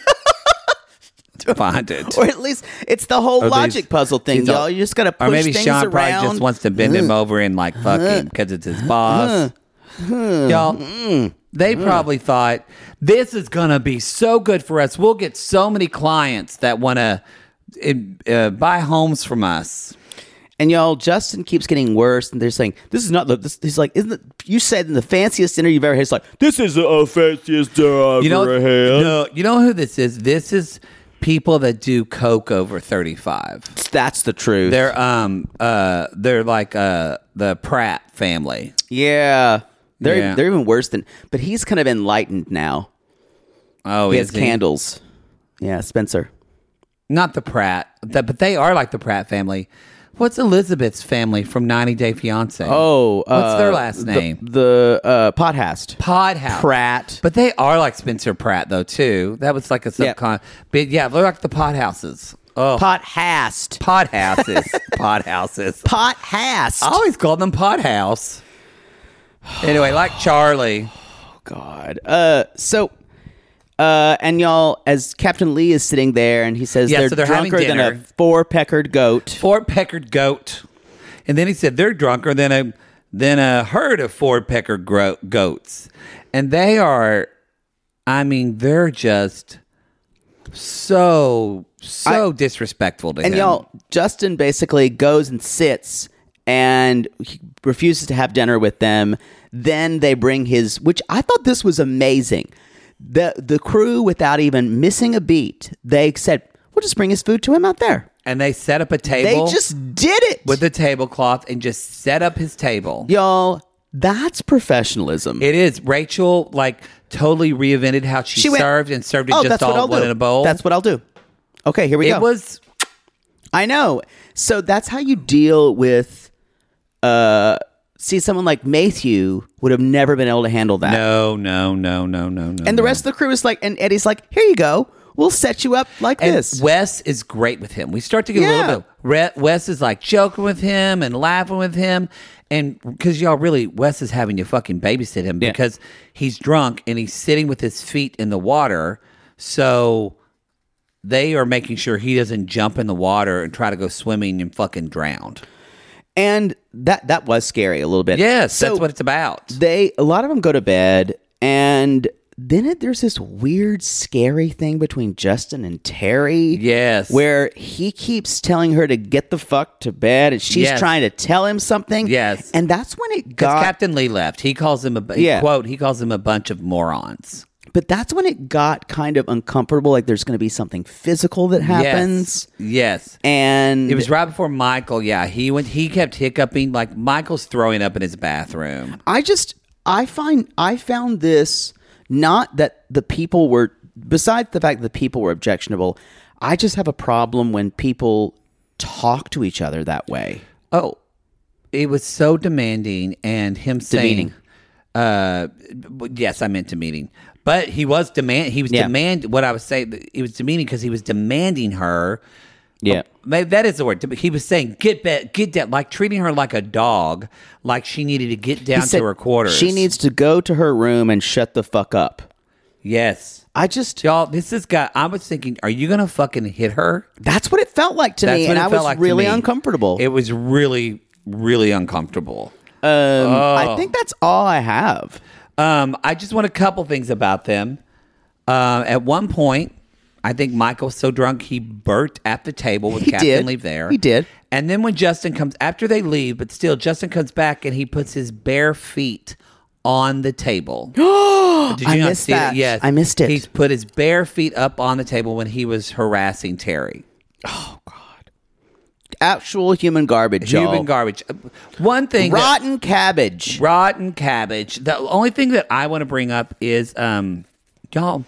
S4: Find it.
S3: Or at least it's the whole
S4: Or
S3: logic
S4: these-
S3: puzzle thing,
S4: these are-
S3: y'all. You just got to push
S4: Or maybe
S3: things
S4: Sean
S3: around.
S4: probably just wants to bend him over and like fuck him because it's his boss. Y'all, they probably thought this is gonna be so good for us. We'll get so many clients that want to buy homes from us.
S3: And y'all, Justin keeps getting worse, and they're saying, this is not the, this, he's like, isn't it, you said in the fanciest dinner you've ever had, it's like, this is the fanciest dinner I've ever had.
S4: No, you know who this is? This is people that do coke over 35.
S3: That's the truth.
S4: They're like the Pratt family.
S3: Yeah.
S4: Yeah.
S3: They're even worse than, but he's kind of enlightened now.
S4: Oh,
S3: He
S4: is
S3: has candles. Yeah, Spencer.
S4: Not the Pratt, but they are like the Pratt family. What's Elizabeth's family from 90 Day Fiancé?
S3: Oh.
S4: What's their last name?
S3: The Podhouse.
S4: Podhouse.
S3: Pratt.
S4: But they are like Spencer Pratt, though, too. That was like a subcon. But yeah, they're like the Podhouses. Oh,
S3: Podhouse.
S4: Podhouses. Podhouses.
S3: Podhouse.
S4: I always called them Podhouse. Anyway, like Charlie.
S3: God. And y'all, as Captain Lee is sitting there, and he says
S4: Yeah,
S3: they're,
S4: so they're having
S3: drunker than a
S4: dinner.
S3: four-peckered goat.
S4: Four-peckered goat. And then he said they're drunker than a herd of four-peckered goats. And they are, I mean, they're just so disrespectful to him.
S3: And y'all, Justin basically goes and sits and he refuses to have dinner with them. Then they bring which I thought this was amazing. The crew, without even missing a beat, they said, we'll just bring his food to him out there.
S4: And they set up a table.
S3: They just did it.
S4: with the tablecloth and just set up his table.
S3: Y'all, that's professionalism.
S4: It is. Rachel, like, totally reinvented how she
S3: went,
S4: served and served it
S3: "Oh,
S4: just
S3: that's what
S4: all
S3: I'll
S4: one
S3: do.
S4: in a bowl.
S3: That's what I'll do. Okay, here we go.
S4: It was...
S3: I know. So that's how you deal with see, someone like Matthew would have never been able to handle that.
S4: No.
S3: And the rest of the crew is like, and Eddie's like, here you go. We'll set you up like
S4: And
S3: this.
S4: Wes is great with him. We start to get a little bit... Wes is like joking with him and laughing with him. And because y'all really, Wes is having to fucking babysit him because he's drunk and he's sitting with his feet in the water. So they are making sure he doesn't jump in the water and try to go swimming and fucking drown.
S3: And that was scary a little bit.
S4: Yes,
S3: So
S4: that's what it's about.
S3: a lot of them go to bed, and then there's this weird, scary thing between Justin and Terry.
S4: Yes.
S3: Where he keeps telling her to get the fuck to bed, and she's
S4: Yes.
S3: trying to tell him something.
S4: Yes.
S3: And that's when it
S4: Because
S3: got...
S4: Captain Lee left. He calls him he calls him a bunch of morons.
S3: But that's when it got kind of uncomfortable, like there's going to be something physical that happens.
S4: Yes.
S3: And
S4: It was right before Michael. Yeah, he kept hiccuping. Like Michael's throwing up in his bathroom.
S3: I found this, not that the people were, besides the fact that the people were objectionable, I just have a problem when people talk to each other that way.
S4: Oh, it was so demanding, and him saying, yes, I meant demeaning. But he was demand. He was
S3: Yeah.
S4: demand. What I was saying, he was demeaning because he was demanding her
S3: Yeah.
S4: Maybe that is the word. He was saying, get down, like treating her like a dog, like she needed to get down
S3: He said
S4: to her quarters.
S3: She needs to go to her room and shut the fuck up.
S4: Yes. Y'all, I was thinking, are you going to fucking hit her?
S3: That's what it felt like to me, and I was really uncomfortable.
S4: It was really, really uncomfortable.
S3: I think that's all I have.
S4: I just want a couple things about them. At one point, I think Michael's so drunk he burnt at the table with Captain Leave there.
S3: He did.
S4: And then when Justin comes, after they leave, but still, Justin comes back and he puts his bare feet on the table. Did you
S3: I
S4: not
S3: missed
S4: see
S3: that.
S4: it? Yes.
S3: I missed it.
S4: He's put his bare feet up on the table when he was harassing Terry.
S3: Oh, God. Actual human garbage, y'all.
S4: Human garbage. One thing.
S3: Rotten cabbage.
S4: Rotten cabbage. The only thing that I want to bring up is, y'all,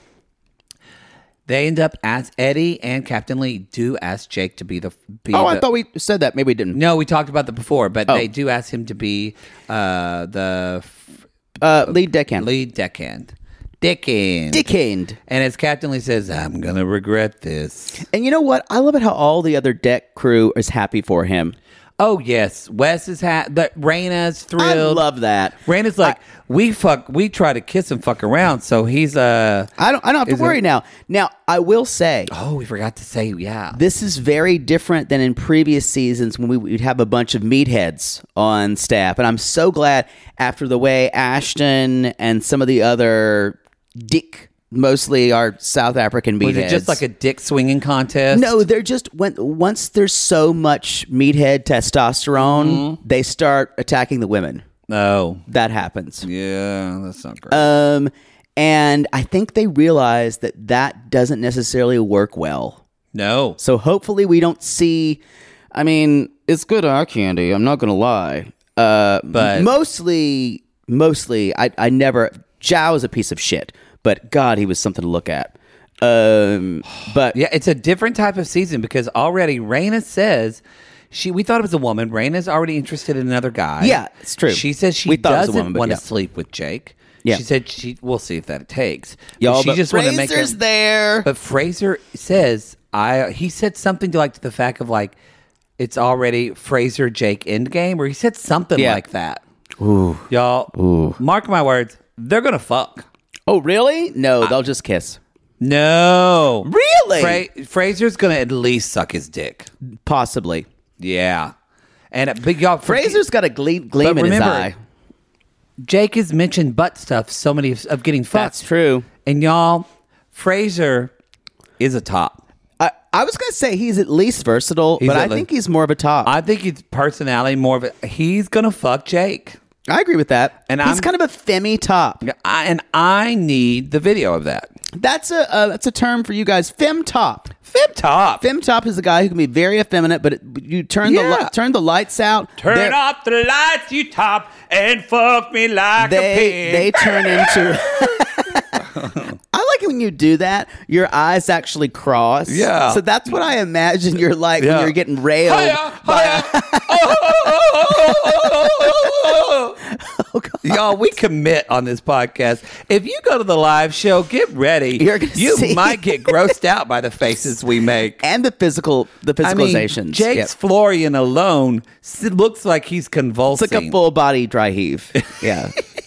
S4: they end up Eddie and Captain Lee do ask Jake to be the.
S3: I thought we said that. Maybe we didn't.
S4: No, we talked about that before, but they do ask him to be the
S3: lead deckhand.
S4: Lead deckhand. Deckhand. And as Captain Lee says, I'm going to regret this.
S3: And you know what? I love it how all the other deck crew is happy for him.
S4: Oh, yes. Wes is Raina's thrilled.
S3: I love that.
S4: Raina's like, we try to kiss and fuck around, so he's
S3: I don't have to worry now. Now, I will say.
S4: Oh, we forgot to say, yeah.
S3: This is very different than in previous seasons when we'd have a bunch of meatheads on staff. And I'm so glad after the way Ashton and some of the other mostly our South African meatheads.
S4: Was it just like a dick swinging contest?
S3: No, they're just once there's so much meathead testosterone, they start attacking the women.
S4: Oh,
S3: that happens.
S4: Yeah, that's not great.
S3: And I think they realize that doesn't necessarily work well.
S4: No.
S3: So hopefully we don't see. I mean, it's good eye candy. I'm not gonna lie. But mostly, I never. Zhao is a piece of shit, but God, he was something to look at. But
S4: yeah, it's a different type of season because already Raina says we thought it was a woman. Raina's already interested in another guy.
S3: Yeah, it's true.
S4: She says she doesn't want to sleep with Jake. Yeah. She said we'll see if that takes.
S3: Y'all,
S4: she just want to make
S3: Fraser's there.
S4: But Fraser says he said something to the fact of it's already Fraser Jake endgame, or he said something like that.
S3: Ooh.
S4: Y'all, mark my words, they're gonna fuck.
S3: Oh, really? No, they'll just kiss.
S4: No.
S3: Really?
S4: Fraser's gonna at least suck his dick.
S3: Possibly.
S4: Yeah. But y'all,
S3: Fraser's got a gleam in his eye.
S4: Jake has mentioned butt stuff so many of getting fucked.
S3: That's true.
S4: And y'all, Fraser is a top.
S3: I was going to say he's at least versatile, but I think he's more of a top.
S4: I think his personality more of a... He's going to fuck Jake.
S3: I agree with that. And he's kind of a femmy top.
S4: I need the video of that.
S3: That's a term for you guys. Fem top.
S4: Fem top.
S3: Fem top is a guy who can be very effeminate, but you turn the lights out.
S4: Turn off the lights, you top, and fuck me like a pig.
S3: They turn into... I like it when you do that. Your eyes actually cross.
S4: Yeah.
S3: So that's what I imagine you're like when you're getting railed.
S4: Oh, y'all, we commit on this podcast. If you go to the live show, get ready. You might get grossed out by the faces we make
S3: and the physicalizations.
S4: Jake's Florian alone looks like he's convulsing.
S3: It's like a full body dry heave. Yeah.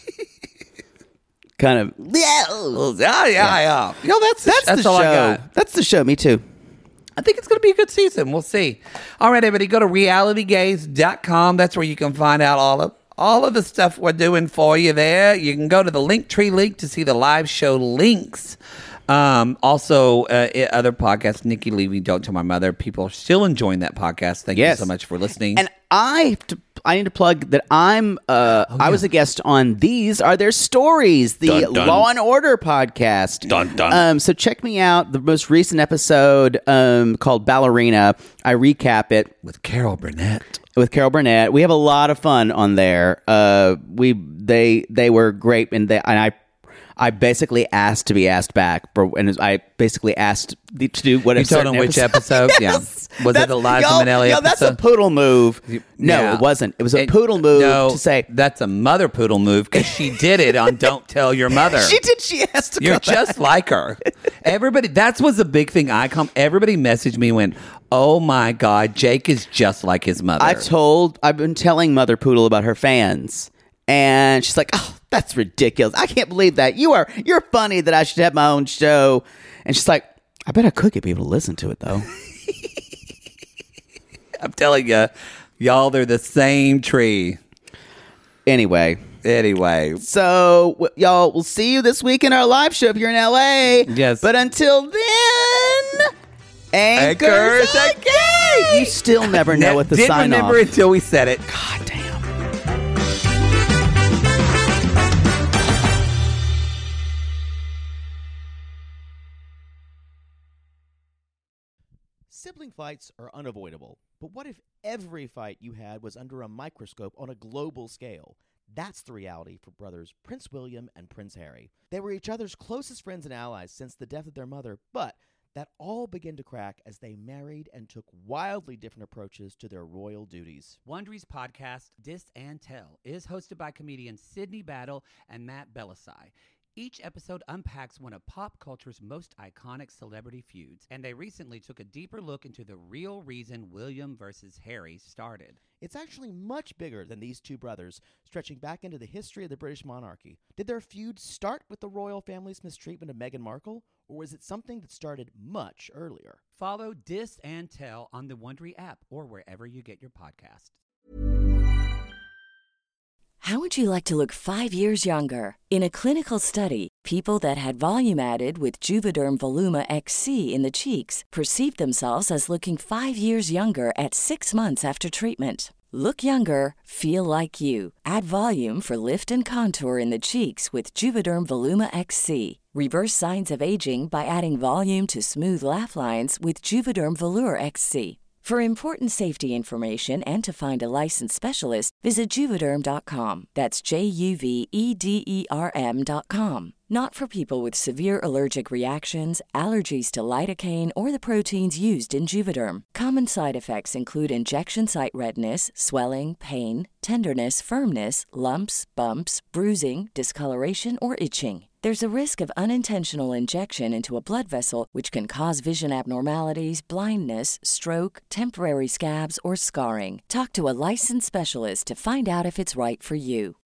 S3: Kind of.
S4: Yeah.
S3: You know, that's the
S4: all
S3: show.
S4: I got.
S3: That's the show. Me too.
S4: I think it's going to be a good season. We'll see. All right, everybody, go to realitygaze.com. That's where you can find out all of the stuff we're doing for you there. You can go to the Linktree link to see the live show links. Also, other podcasts, Nikki Levy, Don't Tell My Mother. People are still enjoying that podcast. Thank you so much for listening.
S3: And I need to plug that I was a guest on These Are Their Stories, the
S4: Dun, dun.
S3: Law and Order podcast.
S4: Dun, dun.
S3: So check me out. The most recent episode called Ballerina. I recap it
S4: with Carol Burnett.
S3: We have a lot of fun on there. They were great, and I basically asked to be asked back, and I basically asked to do whatever.
S4: You told them which episode?
S3: Yes.
S4: Yeah. Was it the Liza Minnelli episode?
S3: That's a poodle move. No, it wasn't. It was a poodle move to say.
S4: That's a mother poodle move because she did it on Don't Tell Your Mother.
S3: She did. She asked to
S4: You're just like her. Everybody, that was a big thing. Everybody messaged me when, Oh my God, Jake is just like his mother.
S3: I've been telling Mother Poodle about her fans, and she's like, "Oh, that's ridiculous! I can't believe that. You're funny that I should have my own show." And she's like, "I bet I could get people to listen to it, though."
S4: I'm telling you, y'all, they're the same tree.
S3: Anyway,
S4: so
S3: y'all, we'll see you this week in our live show if you're in LA.
S4: Yes,
S3: but until then, anchors again. You still never know what the sign off.
S4: Didn't remember until we said it.
S3: God damn.
S5: Sibling fights are unavoidable, but what if every fight you had was under a microscope on a global scale? That's the reality for brothers Prince William and Prince Harry. They were each other's closest friends and allies since the death of their mother, but that all began to crack as they married and took wildly different approaches to their royal duties.
S4: Wondery's podcast, Dis and Tell, is hosted by comedians Sydney Battle and Matt Belisai. Each episode unpacks one of pop culture's most iconic celebrity feuds, and they recently took a deeper look into the real reason William versus Harry started.
S5: It's actually much bigger than these two brothers, stretching back into the history of the British monarchy. Did their feud start with the royal family's mistreatment of Meghan Markle, or was it something that started much earlier?
S4: Follow Dis and Tell on the Wondery app or wherever you get your podcasts.
S7: How would you like to look 5 years younger? In a clinical study, people that had volume added with Juvederm Voluma XC in the cheeks perceived themselves as looking 5 years younger at 6 months after treatment. Look younger, feel like you. Add volume for lift and contour in the cheeks with Juvederm Voluma XC. Reverse signs of aging by adding volume to smooth laugh lines with Juvederm Volure XC. For important safety information and to find a licensed specialist, visit Juvederm.com. That's JUVEDERM.com. Not for people with severe allergic reactions, allergies to lidocaine, or the proteins used in Juvederm. Common side effects include injection site redness, swelling, pain, tenderness, firmness, lumps, bumps, bruising, discoloration, or itching. There's a risk of unintentional injection into a blood vessel, which can cause vision abnormalities, blindness, stroke, temporary scabs, or scarring. Talk to a licensed specialist to find out if it's right for you.